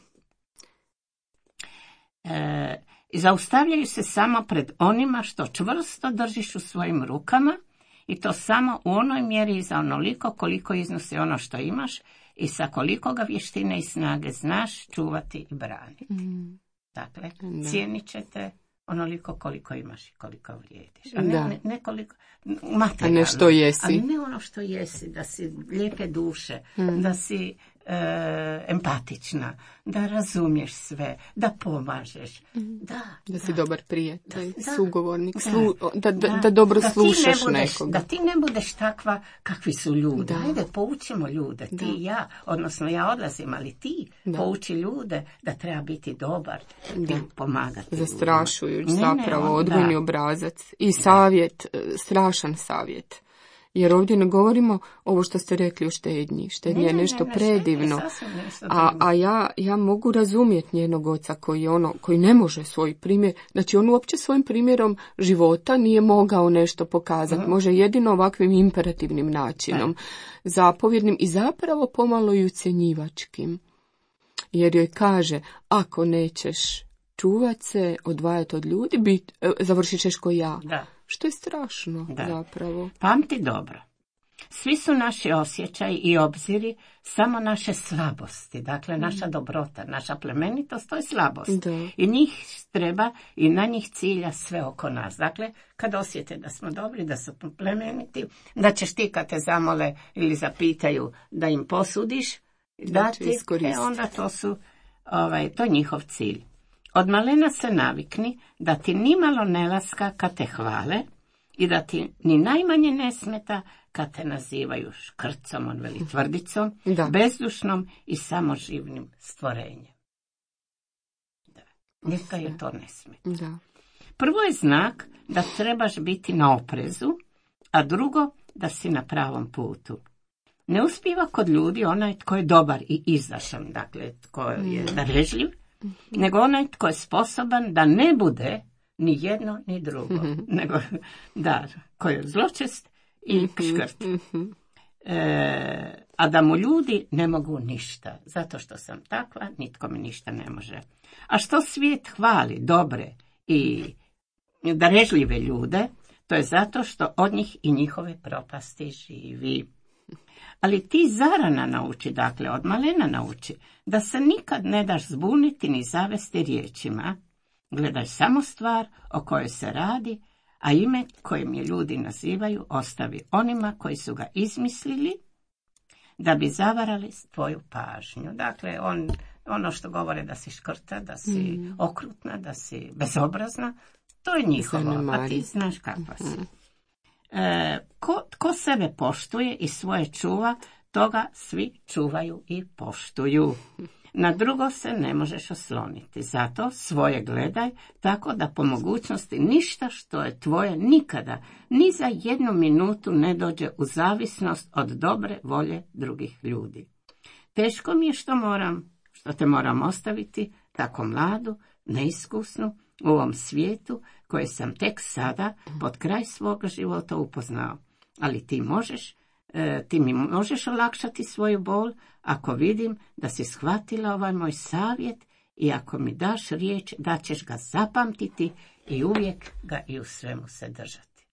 E, zaustavljaju se samo pred onima što čvrsto držiš u svojim rukama i to samo u onoj mjeri i za onoliko koliko iznosi ono što imaš i sa koliko ga vještine i snage znaš čuvati i braniti. Mm. Dakle, Da. cijenit ćete onoliko koliko imaš i koliko vrijediš. A ne, Da. ne, ne koliko materijalno. A ne što jesi. Ali ne ono što jesi, da si lijepe duše, Mm. da si e, empatična, da razumiješ sve, da pomažeš. Da, Da si dobar prijatelj, Da, sugovornik, da, slu, da, da, da dobro da ti slušaš ne budeš, nekoga. Da ti ne budeš takva kakvi su ljudi. Da. Ajde, poučimo ljude, ti Da. i ja, odnosno ja odlazim, ali ti Da. pouči ljude da treba biti dobar, Da. ti pomagati. Zastrašujuć, ljudima. Ne, ne, zapravo, on- odgojni da. obrazac. I savjet, e, strašan savjet. Jer ovdje ne govorimo ovo što ste rekli o štednji. Štednja Ne, je ne, nešto ne, ne, predivno. štednja je sasvim nešto A, drugo. a ja, ja mogu razumjeti njenog oca koji, je ono, koji ne može svoj primjer, znači on uopće svojim primjerom života nije mogao nešto pokazati. Mhm. Može jedino ovakvim imperativnim načinom, zapovjednim i zapravo pomalo i ucjenjivačkim. Jer joj kaže, ako nećeš čuvat se, odvajati od ljudi, bit, e, završit ćeš ko ja. Da. Što je strašno, Da. zapravo. Pamti dobro. Svi su naši osjećaji i obziri samo naše slabosti, dakle naša dobrota, naša plemenitost, to je slabost. Da. I njih treba i na njih cilja sve oko nas. Dakle, kad osjete da smo dobri, da su plemeniti, da ćeš ti kad te zamole ili zapitaju da im posudiš, Da će dati, e, iskoristiti. onda to su, ovaj, to je njihov cilj. Od malena se navikni da ti nimalo ne laska kad te hvale i da ti ni najmanje ne smeta kad te nazivaju škrcom, on veli tvrdicom, Da. bezdušnom i samoživnim stvorenjem. Da. Neka je to ne smeta. Da. Prvo je znak da trebaš biti na oprezu, a drugo da si na pravom putu. Ne uspiva kod ljudi onaj tko je dobar i izdašan, dakle tko je darežljiv, nego onaj tko je sposoban da ne bude ni jedno ni drugo, nego da, ko je zločest i škrt. E, a da mu ljudi ne mogu ništa, zato što sam takva, nitko mi ništa ne može. A što svijet hvali dobre i darežljive ljude, to je zato što od njih i njihove propasti živi. Ali ti zarana nauči, dakle od malena nauči, da se nikad ne daš zbuniti ni zavesti riječima. Gledaj samo stvar o kojoj se radi, a ime kojim je ljudi nazivaju ostavi onima koji su ga izmislili da bi zavarali tvoju pažnju. Dakle, on, ono što govore da si škrta, da si Mm. okrutna, da si bezobrazna, to je njihovo, a Zanemari. ti znaš kakva si. E, ko, ko sebe poštuje i svoje čuva, toga svi čuvaju i poštuju. Na drugo se ne možeš osloniti, zato svoje gledaj tako da po mogućnosti ništa što je tvoje nikada, ni za jednu minutu ne dođe u zavisnost od dobre volje drugih ljudi. Teško mi je što moram, što te moram ostaviti tako mladu, neiskusnu, u ovom svijetu koje sam tek sada pod kraj svoga života upoznao. Ali ti možeš, e, ti mi možeš olakšati svoju bol ako vidim da si shvatila ovaj moj savjet i ako mi daš riječ da ćeš ga zapamtiti i uvijek ga i u svemu se držati.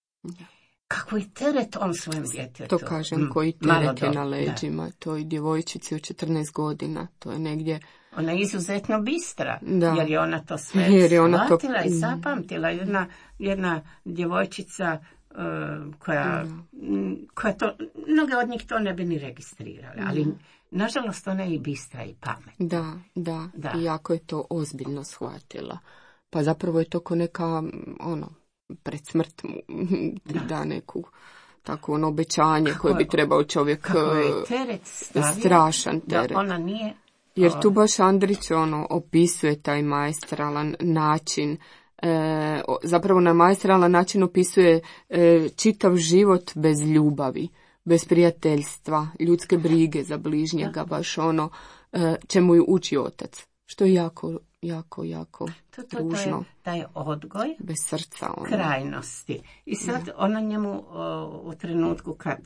Kako je teret on svojem djetetu. To kažem, Mm, koji malo teret je do- na da. leđima, toj djevojčici od četrnaest godina, to je negdje, Ona je izuzetno bistra, Da. jer je ona to sve Jer je ona to- shvatila i zapamtila. Jedna, jedna djevojčica uh, koja, m, koja to, mnoge od njih to ne bi ni registrirale, ali nažalost ona je i bistra i pametna. da, da, Da. i jako je to ozbiljno shvatila. Pa zapravo je to ko neka, ono, pred smrt mu da, da neku tako ono obećanje Kako koje je- bi trebao čovjek, Kako je eh, teret stavio, strašan da teret. ona nije... Jer tu baš Andrić ono opisuje taj maestralan način, e, o- zapravo na maestralan način opisuje e, čitav život bez ljubavi, bez prijateljstva, ljudske brige za bližnjega, baš ono e, čemu ju uči otac. Što je jako, jako, jako to, to, ružno. To je taj odgoj bez srca. Ono. Krajnosti. I sad da. Ona njemu o, u trenutku kad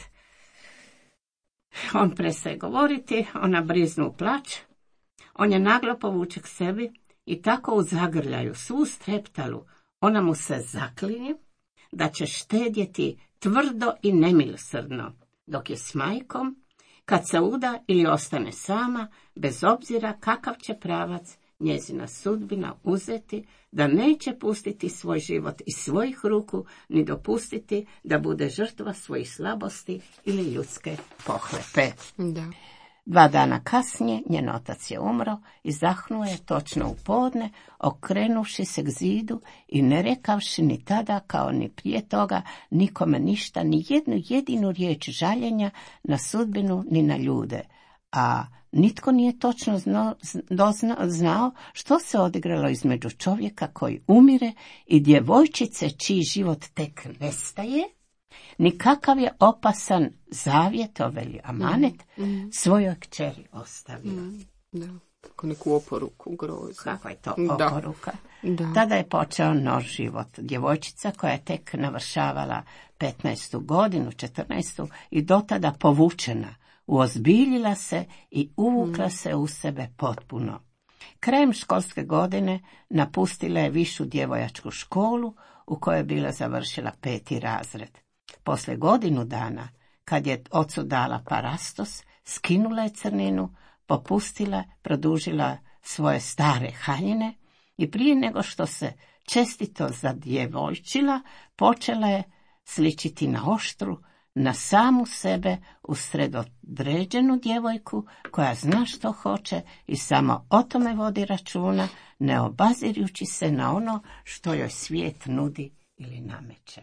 on prestaje govoriti, ona briznu u plać, on je naglo povuče k sebi i tako u zagrljaju svu streptalu, ona mu se zaklinje da će štedjeti tvrdo i nemilosrdno, dok je s majkom, kad se uda ili ostane sama, bez obzira kakav će pravac njezina sudbina uzeti, da neće pustiti svoj život iz svojih ruku, ni dopustiti da bude žrtva svojih slabosti ili ljudske pohlepe. Da. Dva dana kasnije njen otac je umro i zahnuo je točno u podne, okrenuši se k zidu i ne rekavši ni tada kao ni prije toga nikome ništa, ni jednu jedinu riječ žaljenja na sudbinu ni na ljude. A nitko nije točno znao, dozna, znao što se odigralo između čovjeka koji umire i djevojčice čiji život tek nestaje, ni kakav je opasan zavjet, oveli amanet, mm, mm. svojoj kćeri ostavio. Mm, da, kako neku oporuku, grozu. Kakva je to da. oporuka? Da. Tada je počeo nov život. Djevojčica koja je tek navršavala petnaestu godinu, četrnaestu i dotada povučena, uozbiljila se i uvukla mm. se u sebe potpuno. Krajem školske godine napustila je višu djevojačku školu u kojoj je bila završila peti razred. Poslije godinu dana, kad je ocu dala parastos, skinula je crninu, popustila, produžila svoje stare haljine i prije nego što se čestito zadjevojčila, počela je sličiti na oštru, na samu sebe usredodređenu djevojku koja zna što hoće i samo o tome vodi računa, ne obazirujući se na ono što joj svijet nudi ili nameće.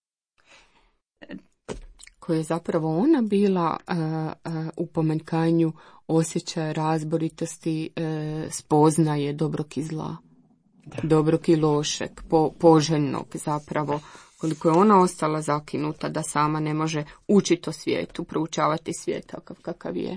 Koja je zapravo ona bila uh, uh, u pomanjkanju osjećaja razboritosti, uh, spoznaje dobrog i zla, da. dobrog i lošeg, po, poželjnog zapravo, koliko je ona ostala zakinuta da sama ne može učiti o svijetu, proučavati svijet takav kakav je.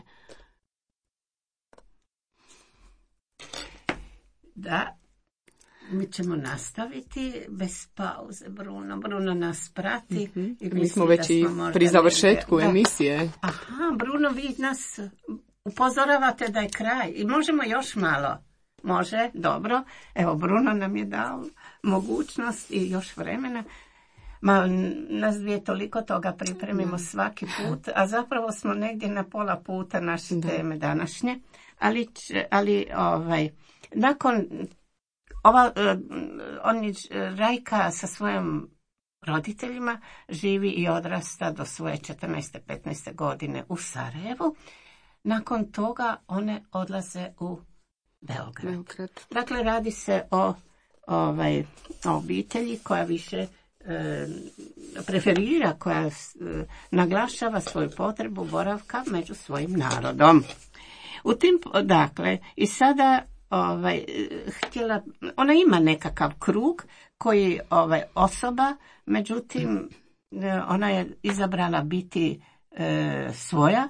Da, mi ćemo nastaviti bez pauze, Bruno. Bruno nas prati. Mm-hmm. I mi smo već i pri završetku negdje. emisije. Aha, Bruno, vi nas upozoravate da je kraj. I možemo još malo. Može, dobro. Evo, Bruno nam je dao mogućnost i još vremena. Ma, nas dvije toliko toga pripremimo da. svaki put, a zapravo smo negdje na pola puta naše da. teme današnje. Ali, ali ovaj, nakon ova, on, Rajka sa svojim roditeljima živi i odrasta do svoje četrnaeste petnaeste godine u Sarajevu. Nakon toga one odlaze u Beograd. Beograd. Dakle, radi se o ovaj, obitelji koja više e, preferira, koja e, naglašava svoju potrebu boravka među svojim narodom. U tim, dakle, i sada ovaj, htjela, ona ima nekakav krug koji ovaj, osoba, međutim, ona je izabrala biti e, svoja,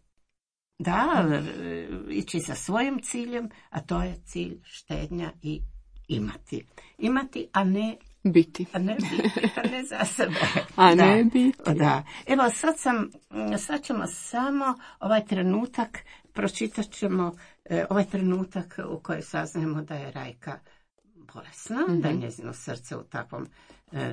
da, ići sa svojim ciljem, a to je cilj štednja i imati. Imati, a ne biti. A ne biti, a ne za sebe. A da, ne biti. Da. Evo, sad, sam, sad ćemo samo ovaj trenutak, pročitat ćemo e, ovaj trenutak u kojem saznajemo da je Rajka bolesna, mm-hmm. da je njezino srce u takvom, e,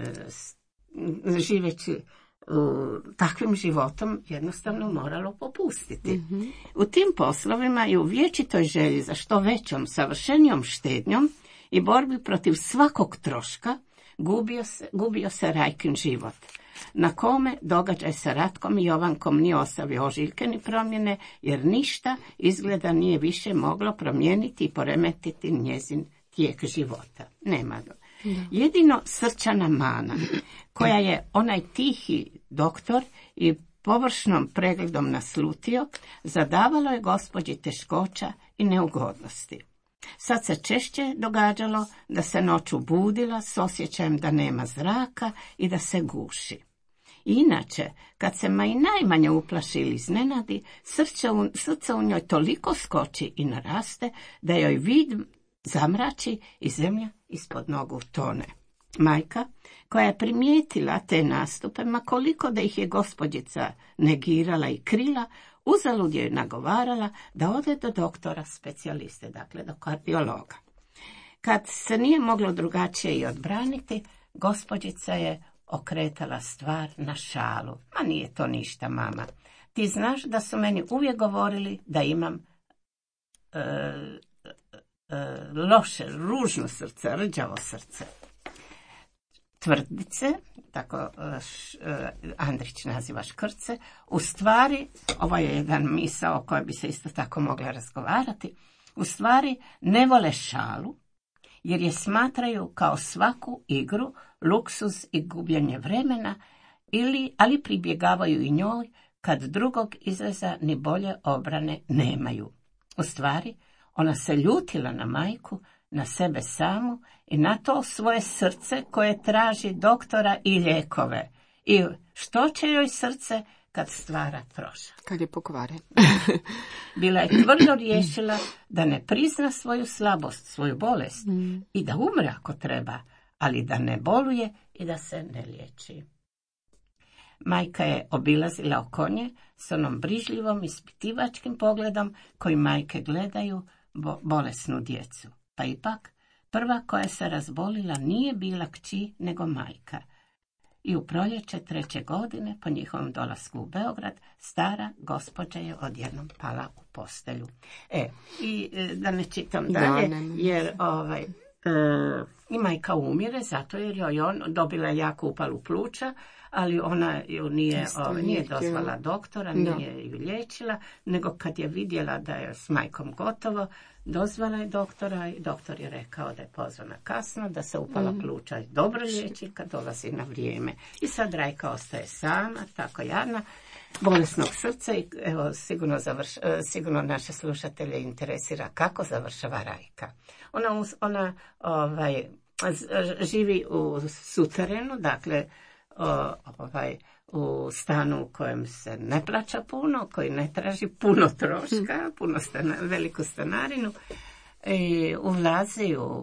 živeći u takvim životom jednostavno moralo popustiti. Mm-hmm. U tim poslovima i u vječitoj želji za što većom, savršenijom štednjom i borbi protiv svakog troška gubio se, gubio se Rajkin život, na kome događaj sa Ratkom i Jovankom nije ostavio ožiljke ni promjene, jer ništa izgleda nije više moglo promijeniti i poremetiti njezin tijek života. Nema ga. Jedino srčana mana, koja je onaj tihi doktor i površnom pregledom naslutio, zadavalo je gospođi teškoća i neugodnosti. Sad se češće događalo da se noću budila s osjećajem da nema zraka i da se guši. Inače, kad se ma i najmanje uplaši ili iznenadi, srce u, srce u njoj toliko skoči i naraste, da joj vid zamrači i zemlja ispod nogu tone. Majka, koja je primijetila te nastupe, ma koliko da ih je gospođica negirala i krila, uzalud je nagovarala da ode do doktora specijaliste, dakle do kardiologa. Kad se nije moglo drugačije i odbraniti, gospođica je okretala stvar na šalu. Ma nije to ništa, mama. Ti znaš da su meni uvijek govorili da imam e, e, loše, ružno srce, rđavo srce. Tvrdice, tako š, Andrić naziva škrce, u stvari, ovo je jedan misao o kojoj bi se isto tako mogla razgovarati, u stvari ne vole šalu, jer je smatraju kao svaku igru, luksuz i gubljenje vremena, ili, ali pribjegavaju i njoj kad drugog izraza ni bolje obrane nemaju. U stvari, ona se ljutila na majku, na sebe samu i na to svoje srce koje traži doktora i lijekove. I što će joj srce kad stvara trošak? Kad je pokvaren. Bila je tvrdo riješila da ne prizna svoju slabost, svoju bolest mm. i da umre ako treba, ali da ne boluje i da se ne liječi. Majka je obilazila oko nje s onom brižljivom ispitivačkim pogledom koji majke gledaju bo- bolesnu djecu. Pa ipak, prva koja se razbolila nije bila kći, nego majka. I u proljeće treće godine, po njihovom dolasku u Beograd, stara gospođa je odjednom pala u postelju. E, i da ne čitam dalje, da, ne, jer ovaj, e, i majka umire, zato jer joj on dobila jaku upalu pluća, ali ona ju nije, ovaj, nije dozvala doktora, nije ju liječila, nego kad je vidjela da je s majkom gotovo, dozvala je doktora i doktor je rekao da je pozvana kasno, da se upala mm. pluća dobro liječi kad dolazi na vrijeme. I sad Rajka ostaje sama, tako jadna, bolesnog srca i evo, sigurno, završ, sigurno naše slušatelje interesira kako završava Rajka. Ona, ona ovaj, živi u suterenu, dakle, O, ovaj, u stanu u kojem se ne plaća puno, koji ne traži puno troška, puno stana, veliku stanarinu, i ulazi u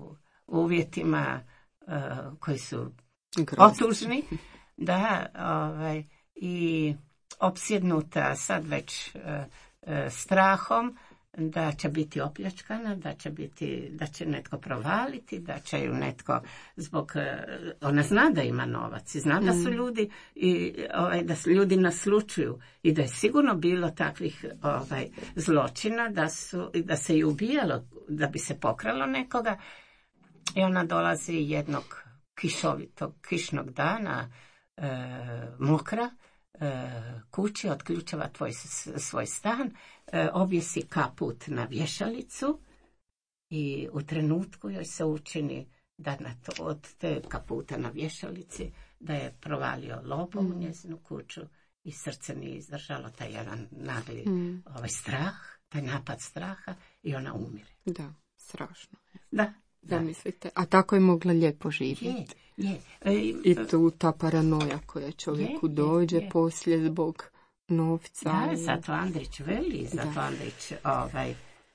uvjetima uh, koji su otužni, da, ovaj, i opsjednuta sad već uh, uh, strahom da će biti opljačkana, da će biti, da će netko provaliti, da će ju netko zbog, ona zna da ima novac i zna da su ljudi i ovaj, da su ljudi naslučuju i da je sigurno bilo takvih ovaj zločina da su da se i ubijalo, da bi se pokralo nekoga. I ona dolazi jednog kišovitog kišnog dana, e, mokra, kući, otključava tvoj, svoj stan, objesi kaput na vješalicu i u trenutku joj se učini da na to, od te kaputa na vješalici da je provalio lopov mm. u njezinu kuću i srce nije izdržalo taj jedan nagli mm. ovaj strah, taj napad straha i ona umire. Da, strašno. Da. Da, mislite, a tako je mogla lijepo živjeti. Je, je. E, I tu ta paranoja koja čovjeku je, dođe je, je. poslije zbog novca. Da, zato Andrić veli, zato da. Andrić ovaj,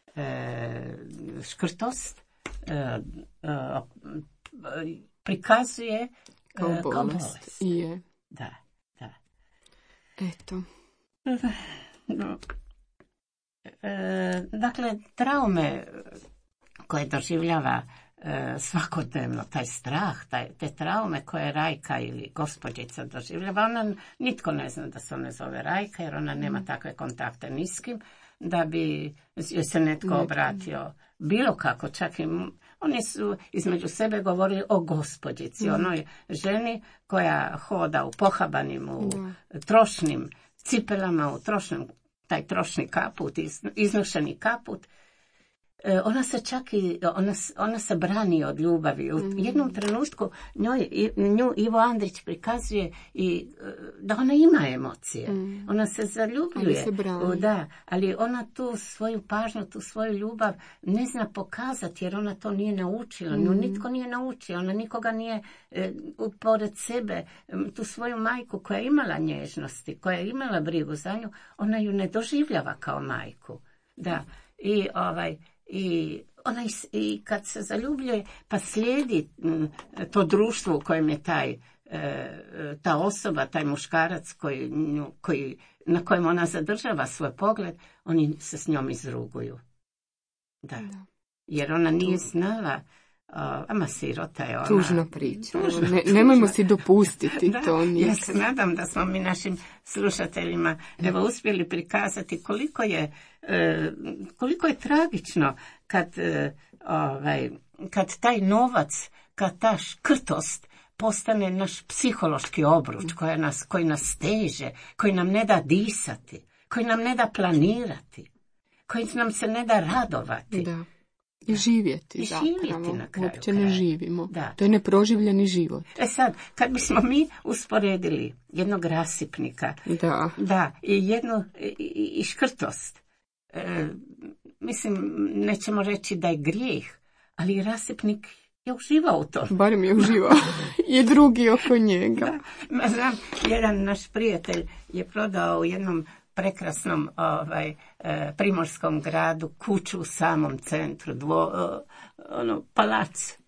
e, škrtost e, e, prikazuje kao e, bolest. Kao bolest. Je. Da, da. Eto. E, dakle, traume koje doživljava e, svakodnevno, taj strah, taj, te traume koje Rajka ili gospođica doživljava, ona nitko ne zna da se ona zove Rajka, jer ona nema takve kontakte ni s kim, da bi joj se netko obratio bilo kako, čak i oni su između sebe govorili o gospođici, mm. onoj ženi koja hoda u pohabanim, u mm. trošnim cipelama, u trošnim, taj trošni kaput, iz, iznošeni kaput, ona se čak i, ona, ona se brani od ljubavi. U mm. jednom trenutku njoj, nju Ivo Andrić prikazuje i da ona ima emocije. Mm. Ona se zaljubljuje. Ali se da, ali ona tu svoju pažnju, tu svoju ljubav ne zna pokazati jer ona to nije naučila. Mm. Nju nitko nije naučio. Ona nikoga nije e, pored sebe, tu svoju majku koja je imala nježnosti, koja je imala brigu za nju, ona ju ne doživljava kao majku. Da, i ovaj i ona i kad se zaljubljuje pa slijedi to društvo u kojem je taj e, ta osoba, taj muškarac koji, koji, na kojem ona zadržava svoj pogled, oni se s njom izruguju. Da. Da. Jer ona nije znala, ama sirota je ona. Tužna priča. Tužna, ne, nemojmo si dopustiti da, to. Ja se nadam da smo mi našim slušateljima evo uspjeli prikazati koliko je, e, koliko je tragično kad, e, ovaj, kad taj novac, kad ta škrtost postane naš psihološki obruč koji nas, koji nas steže, koji nam ne da disati, koji nam ne da planirati, koji nam se ne da radovati. Da. I živjeti, I živjeti na kraju. Uopće ne živimo. Da. To je neproživljeni život. E sad, kad bismo mi usporedili jednog rasipnika da, da i jednu i, i škrtost, e, mislim, nećemo reći da je grijeh, ali rasipnik je uživao u tom. Barem je uživao. I drugi oko njega. Da. Znam, jedan naš prijatelj je prodao u jednom prekrasnom ovaj, eh, primorskom gradu kuću u samom centru, dvo, eh, ono, palac.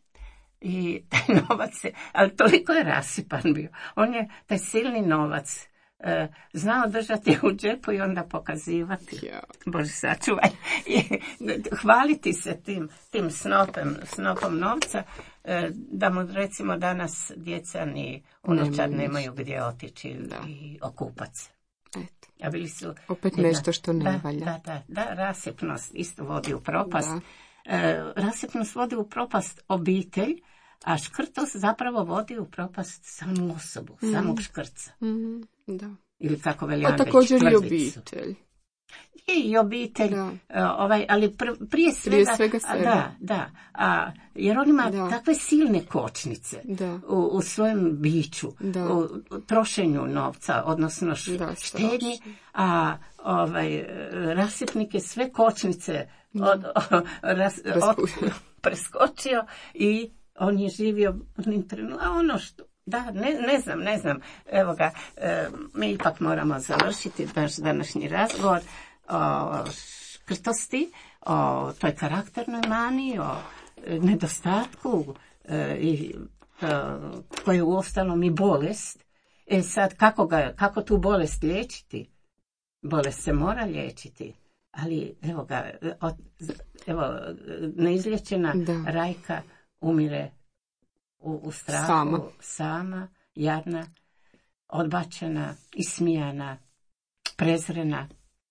I taj novac je, ali toliko je rasipan bio. On je taj silni novac eh, znao držati u džepu i onda pokazivati. Ja. Bože, sačuvaj. I hvaliti se tim, tim snopem, snopom novca, eh, da mu recimo danas djeca ni unučad nemaju gdje otići da. I okupati se. Eto. A bili su, opet nešto što ne da, valja. Da, da, da, rasipnost isto vodi u propast. E, rasipnost vodi u propast obitelj, a škrtost zapravo vodi u propast samu osobu, mm. samog škrca. Mm, da. Ili kako veli a Andrić, također tvrdicu. I obitelj. I, i obitelj, da. ovaj, ali pr, prije svega, prije svega sebe. Da, da, a, jer on ima da. takve silne kočnice da. u, u svojem biću, da. u, u trošenju novca, odnosno š, da, štednji, a ovaj, rasipnik je sve kočnice od, od, ras, od, preskočio i on je živio onim trenutkom, a ono što da, ne, ne znam, ne znam. Evo ga, e, mi ipak moramo završiti naš današnji razgovor o škrtosti, o toj karakternoj mani, o nedostatku e, i e, koji je uostalom i bolest. E sad, kako, ga, kako tu bolest liječiti? Bolest se mora liječiti, ali evo ga, od, evo, neizliječena da. Rajka umire U, u strahu, sama. sama, jadna, odbačena, ismijana, prezrena.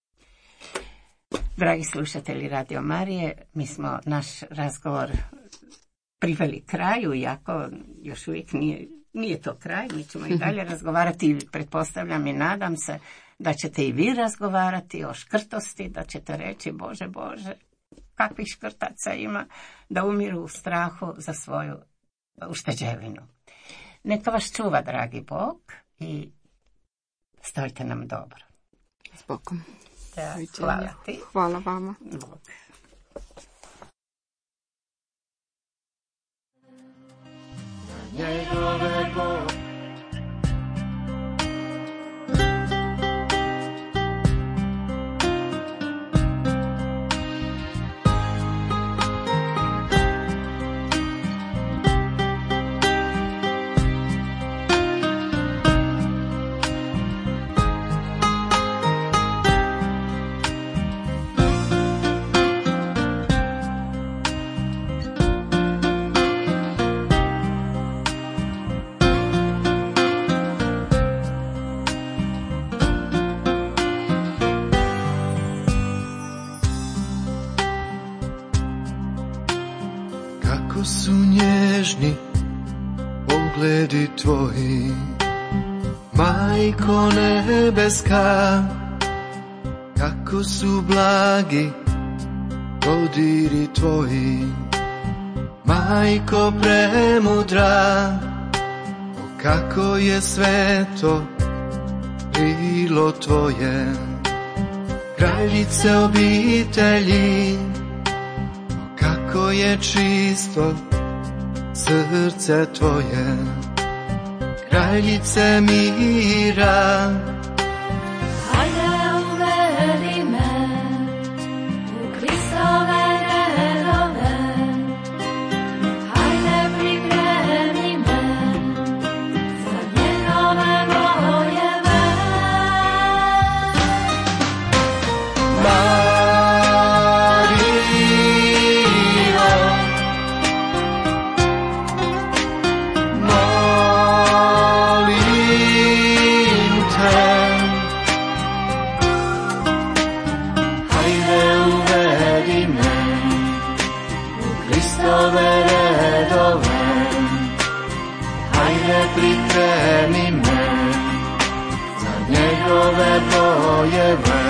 Dragi slušatelji Radio Marije, mi smo naš razgovor priveli kraju, iako još uvijek nije, nije to kraj, mi ćemo i dalje razgovarati i pretpostavljam i nadam se da ćete i vi razgovarati o škrtosti, da ćete reći Bože, Bože, kakvih škrtaca ima da umiru u strahu za svoju ušteđevinu. Neka vas čuva, dragi Bog, i stojite nam dobro. S Bogom. Da, hvala ti. Hvala vama. Bog. Njegove Bog. Su nježni pogledi tvoji, Majko nebeska, kako su blagi dodiri tvoji. Majko premudra, o kako je sveto krilo tvoje. Kraljice obitelji, o kako je čisto srce tvoje. Kraljice mira, hajde uvedi me u Kristove redove, hajde pripremi me za njegove bojeve. Kristove redove, hajde pripremi me za njegove bojeve.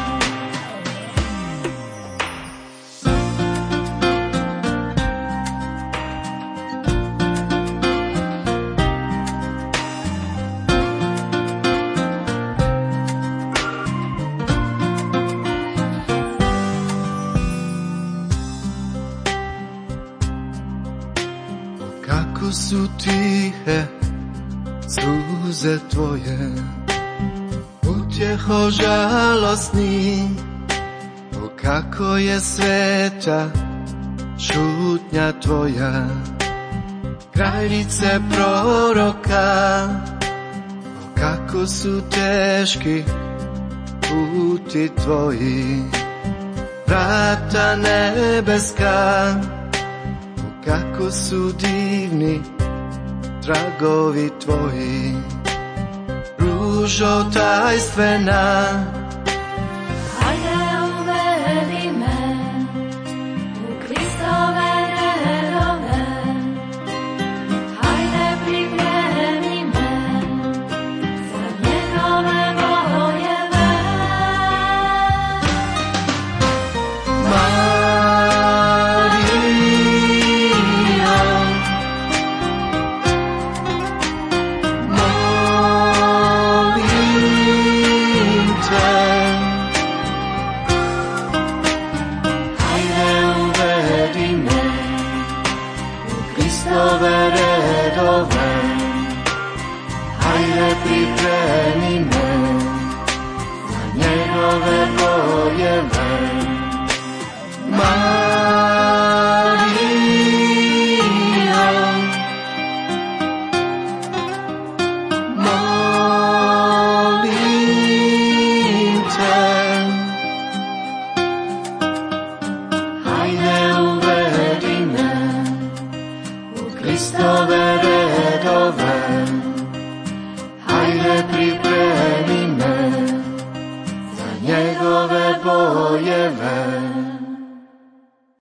Kako su tihe suze tvoje, utjeho žalosni, o kako je sveta šutnja tvoja. Kraljice proroka, o kako su teški puti tvoji. Vrata nebeska, kako su divni tragovi tvoji. Ružo tajstvena, hajde uvedi me u Kristove redove, hajde pripremi me za njegove bojeve. Kristove redove, hajde pripremi me za njegove bojeve.